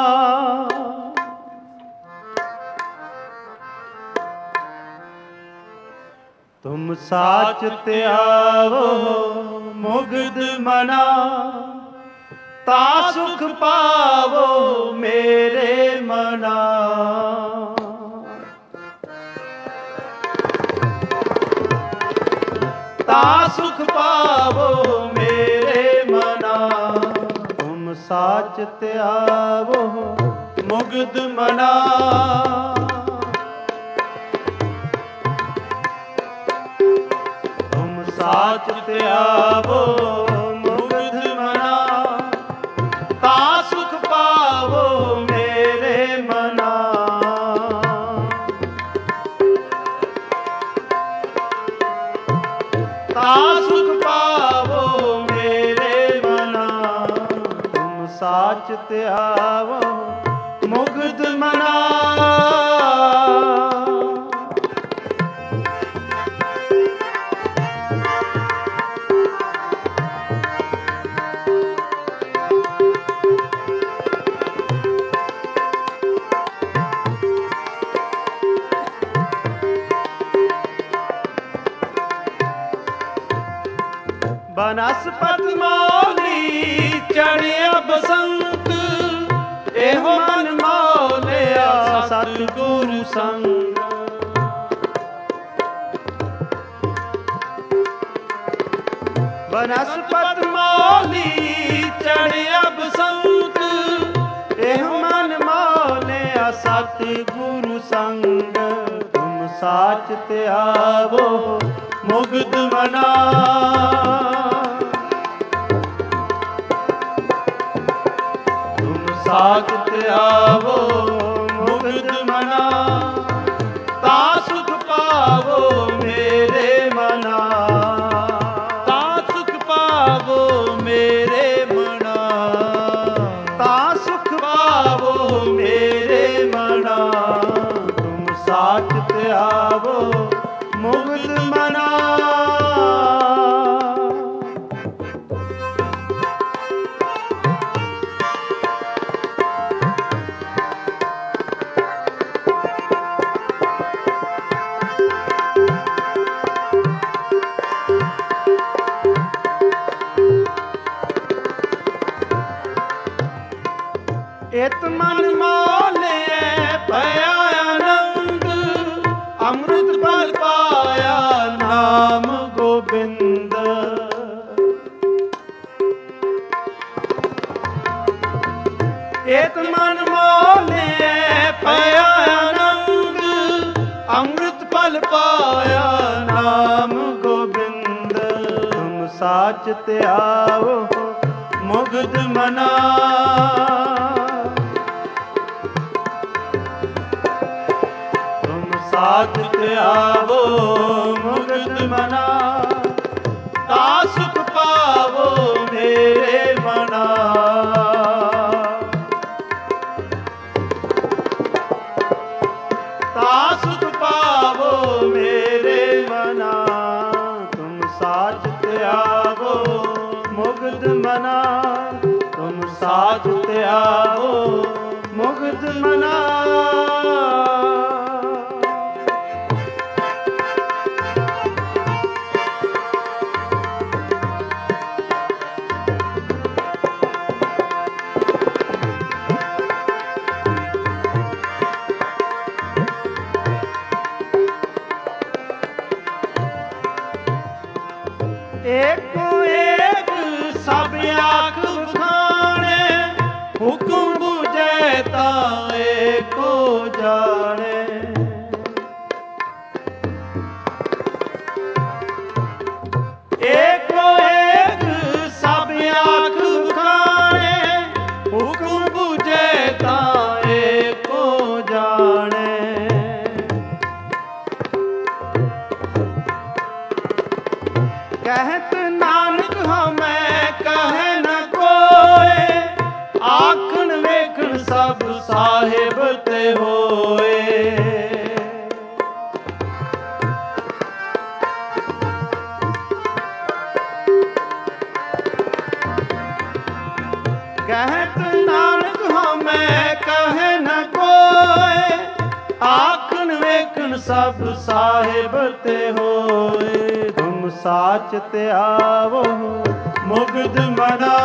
ਤੁਮ ਸਾਚ ਧਿਆਵਹੁ ਮੁਗਧ ਮਨਾ। ਤਾ ਸੁਖ ਪਾਵੋ ਮੇਰੇ ਮਨਾ। ਤਾ ਸੁਖ ਪਾਵੋ ਮੇਰੇ ਮਨਾ। ਤੁਮ ਸਾਚ ਧਿਆਵੋ ਮੁਗਧ ਮਨਾ। ਤੁਮ ਸਾਚ ਧਿਆਵੋ ਮੁਗਧ ਮਨਾ। ਤਾ ਸੁਖ ਪਾਵੋ ਮੇਰੇ ਮਨਾ। ਤਾ ਸੁਖ ਪਾਵੋ ਮੇਰੇ ਮਨਾ। ਤੁਮ ਸਾਚ ਧਿਆਵੋ ਮੁਗਧ ਮਨਾ। ਬਨਸਪਤ ਮੌਲੀ ਚੜਿਆ ਬਸੰਤ, ਇਹੋ ਮਨ ਮੌਲਿਆ ਸਤਿਗੁਰੂ ਸੰਗ। ਬਨਸਪਤ ਮੌਲੀ ਚੜਿਆ ਬਸੰਤ, ਇਹੋ ਮਨ ਮੌਲਿਆ ਸਤਿਗੁਰੂ ਸੰਗ। ਤੁਮ ਸਾਚ ਤੇ ਆਵੋ ਮੁਗਧ ਮਨਾ, ਤੁਮ ਸਾਚ ਤੇ ਆਵੋ ਮੁਗਧ ਮਨਾ, ਤਾ ਸੁਖ ਪਾਵੋ ਮੇਰੇ ਮਨਾ, ਤਾ ਸੁਖ ਪਾਵੋ ਮੇਰੇ ਮਨਾ, ਤਾ ਸੁਖ ਪਾਵੋ ਮੇਰੇ ਮਨਾ। ਤੁਮ ਸਾਚ ਤੇ ਆਵੋ ਮੁਗਧ ਮਨਾ। ਇਤ ਮਨ ਮੌਲਿਐ ਭਇਆ ਆਨੰਦ, ਅੰਮ੍ਰਿਤ ਫਲ ਪਾਇਆ ਨਾਮ ਗੋਬਿੰਦ। ਇਤ ਮਨ ਮੌਲਿਐ ਭਇਆ ਆਨੰਦ, ਅੰਮ੍ਰਿਤ ਫਲ ਪਾਇਆ ਨਾਮ ਗੋਬਿੰਦ। ਤੁਮ ਸਾਚ ਤੇ ਆਵੋ ਮੁਗਧ ਮਨਾ, ਸਾਚ ਤੇ ਆਵੋ ਮੁਗਧ ਮਨਾ, ਤਾ ਸੁਖ ਪਾਵੋ ਮੇਰੇ ਮਨਾ, ਤਾ ਸੁਖ ਪਾਵੋ ਮੇਰੇ ਮਨਾ। ਤੁਮ ਸਾਚ ਤੇ ਆਵੋ ਮੁਗਧ ਮਨਾ, ਤੁਮ ਸਾਚ ਤੇ ਆਵੋ ਮੁਗਧ ਮਨਾ। ਏਕੋ ਏਕ ਸਭ ਆਖ ਵਖਾਣੇ, ਹੁਕਮ ਬੁਝੈ ਤਾਂ ਏਕੋ ਜਾਣੇ। ਏਕੋ ਏਕ ਸਭ ਆਖ ਵਖਾਣੇ, ਹੁਕਮ ਬੁਝੈ ਤਾਂ ਏਕੋ ਜਾਣੇ। ਕਹਿਤ ਨਾਨਕ ਹਮੈ ਕਹੈ ਨ ਕੋਇ, ਆਖਣ ਵੇਖਣ ਸਭ ਸਾਹਿਬ ਤੇ ਹੋਏ। ਕਹਿਤ ਨਾਨਕ ਹਮੈ ਕਹੈ ਨ ਕੋਇ, ਆਖਣ ਵੇਖਣ ਸਭ ਸਾਹਿਬ ਤੇ ਹੋਏ। ਤੁਮ ਸਾਚ ਤੇ ਆਵੋ ਮੁਗਧ ਮਨਾ,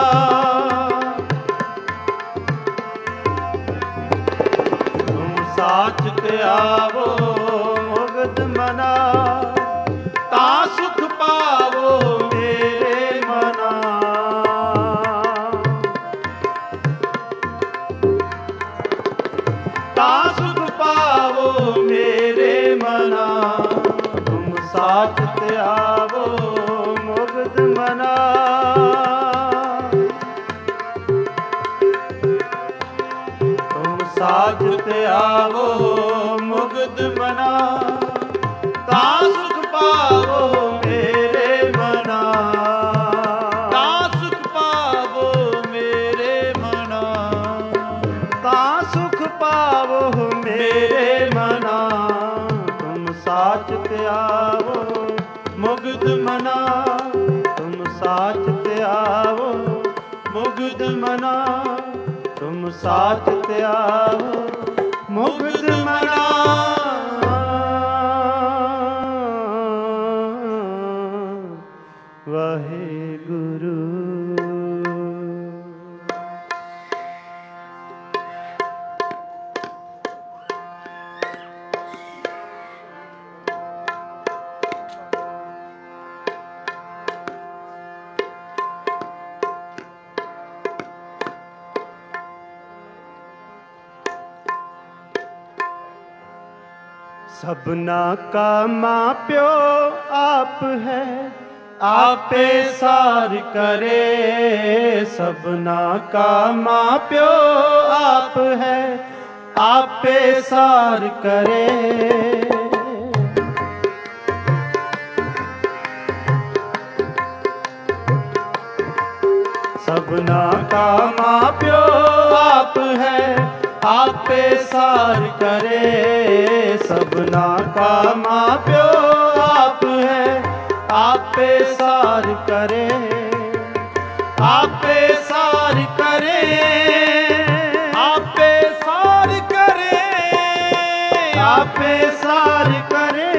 ਤੁਮ ਸਾਚ ਤੇ ਆਵੋ ਮੁਗਧ ਮਨਾ, ਤਾ ਸੁਖ ਪਾਵੋ ਮੇਰੇ ਮਨਾ, ਤਾ ਸੁਖ ਪਾਵੋ ਮੇਰੇ ਮਨਾ। ਤੁਮ ਸਾਚ ਤੇ ਆਵੋ ਮੁਗਧ ਮਨਾ, ਤੁਮ ਸਾਚ ਤੇ ਆਵੋ ਮੁਗਧ ਮਨਾ, ਤਾ ਸੁਖ ਪਾਵੋ ਮੇਰੇ ਮਨਾ, ਤਾ ਸੁਖ ਪਾਵੋ ਮੇਰੇ ਮਨਾ, ਤਾ ਸੁਖ ਪਾਵੋ ਮੇਰੇ ਮਨਾ। ਤੁਮ ਸਾਚ ਤੇ ਆਵੋ ਮੁਗਧ ਮਨਾ, ਤੁਮ ਸਾਚ ਤੇ ਆਵੋ ਮੁਗਧ ਮਨਾ, ਤੁਮ ਸਾਚ ਤੇ ਆਵੋ ਮੁਗਧ ਮਨਾ। ਵਾਹਿ सबना का माँ प्यो आप है, आपे सार करे। सबना का माँ प्यो आप है, आपे सार करे। सबना का माँ प्यो आप है, आपे सार करे। सबना का माँ प्यो आप है, आपे सार करे। आपे सार करे, आपे सार करे, आपे सार करे,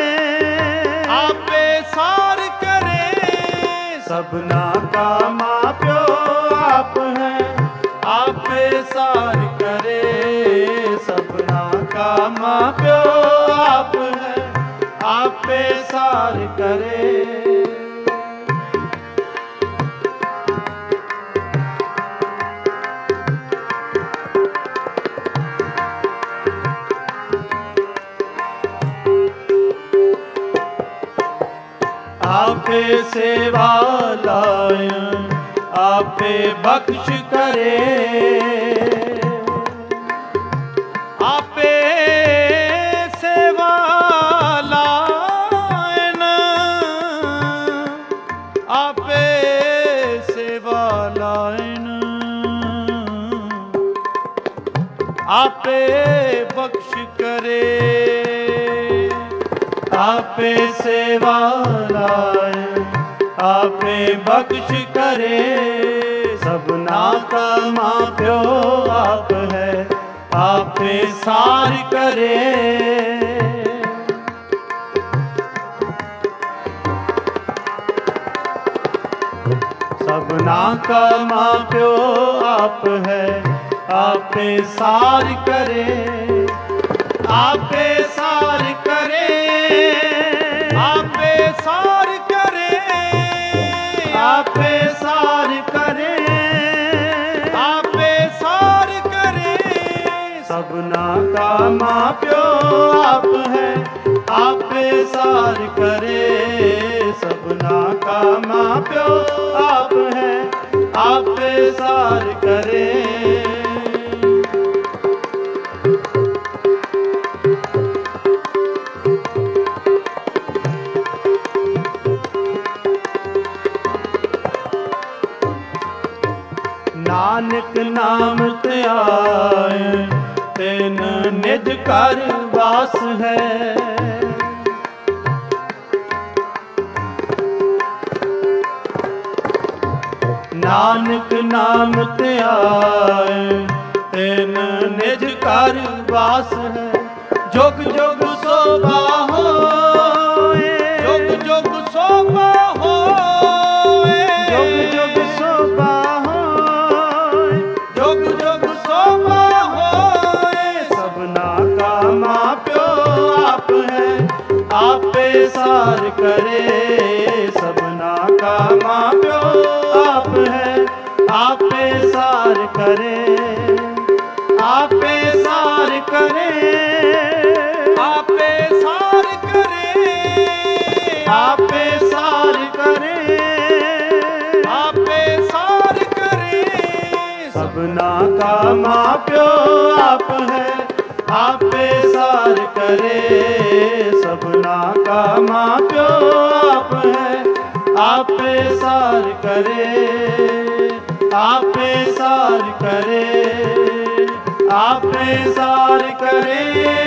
आपे सार करे। सबना का माँ प्यो आप है, आपे सार करे। सबना का माँ प्यो आप है, आपे सार करे। आपे सेवा लाय, आपे बख्श करे। आपे सेवा लायन, आपे सेवा लायन, आपे बख्श करे। आपे सेवा लाय, आपे बख्श करे। सबना का माँ प्यो आप है, आपे सार करे। सबना का माँ प्यो आप है, आपे सार करे। आपे सार करे, आपे सार करे, आपे सार करे, आपे सार करे। सबना का माँ प्यो आप है, आपे सार करे। सबना का माँ प्यो आप है, आपे सार करे। नानक नाम त्याय, तेन निज कर वास है। नानक नाम त्याय, तेन निज कर वास है। जुग जुग शोभा होए, जुग जुग शोभा होए, जुग जुग शोभा होए, जुग जुग शोभा होए। सबना का माँ प्यो आप है, आपे सार करे। सबना का माँ प्यो आप है, आपे सार करे। आपे सार करे, आपे सार करे, आपे सार करे, आपे सार करे। सबना का माँ प्यो आप है, आपे सार करे। सबना का माँ प्यो आप है, आपे सार करे। आपे सार करे, आपे सार करे।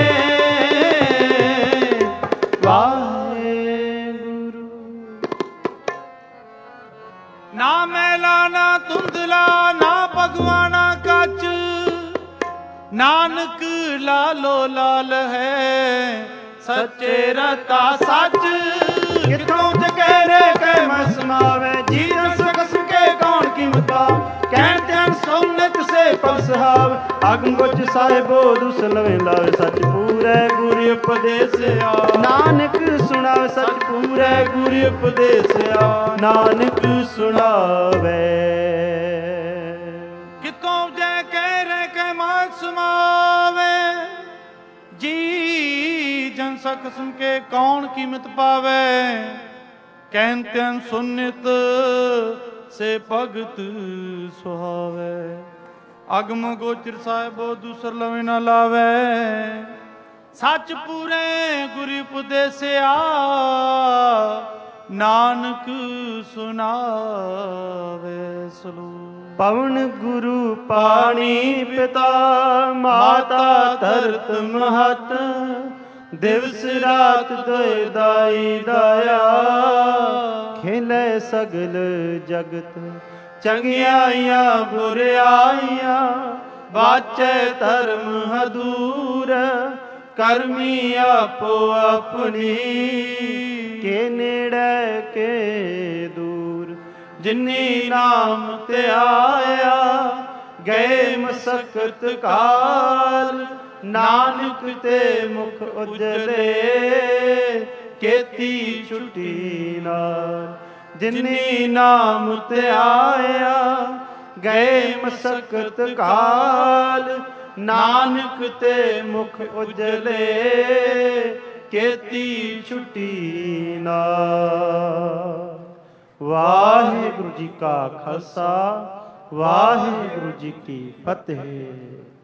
वाहेगुरु। ना मैला ना धुंधला ना भगवाना कच, नानक लालो लाल है सच्चे रता सच। कितों जगैरे कै मैं समावे, जीवन सकस के कौन कीमता। कहन त्यान सोनत से पल सहाव, आगम गोच साहिबो दुस लवे लावे। सच पूरे गुरु उपदेश आ, नानक सुनावे। सच पूरे गुरु उपदेश आ, नानक सुनावे। कितों जय कह रे कै मात समावे, जी जन सा खसम के कौन कीमत पावे, कहते सुनित से भगत सुहावे। अगम गोचर साहिबो दूसर लवे न लावे, सच पूरे गुरु उपदेसिया नानक सुनावे सलोक। पवन गुरु पाणी पिता माता धरत महत, दिवस रात दोय दाई दाया, खेले सगल जगत चंगियाइयां बुराइयां, बाचे धर्म हदूर करमी आपो अपनी, के नेड़े के दूर जिन्नी नाम ते आया, गए मसकत काल नानक ते मुख उजले, केती छुटी नाल जिन्नी नाम ते आया, गए मसकत काल नानक ते मुख उजले, केती छुटी नाल। वाहिगुरु जी का खालसा, वाहिगुरु जी की फतेह।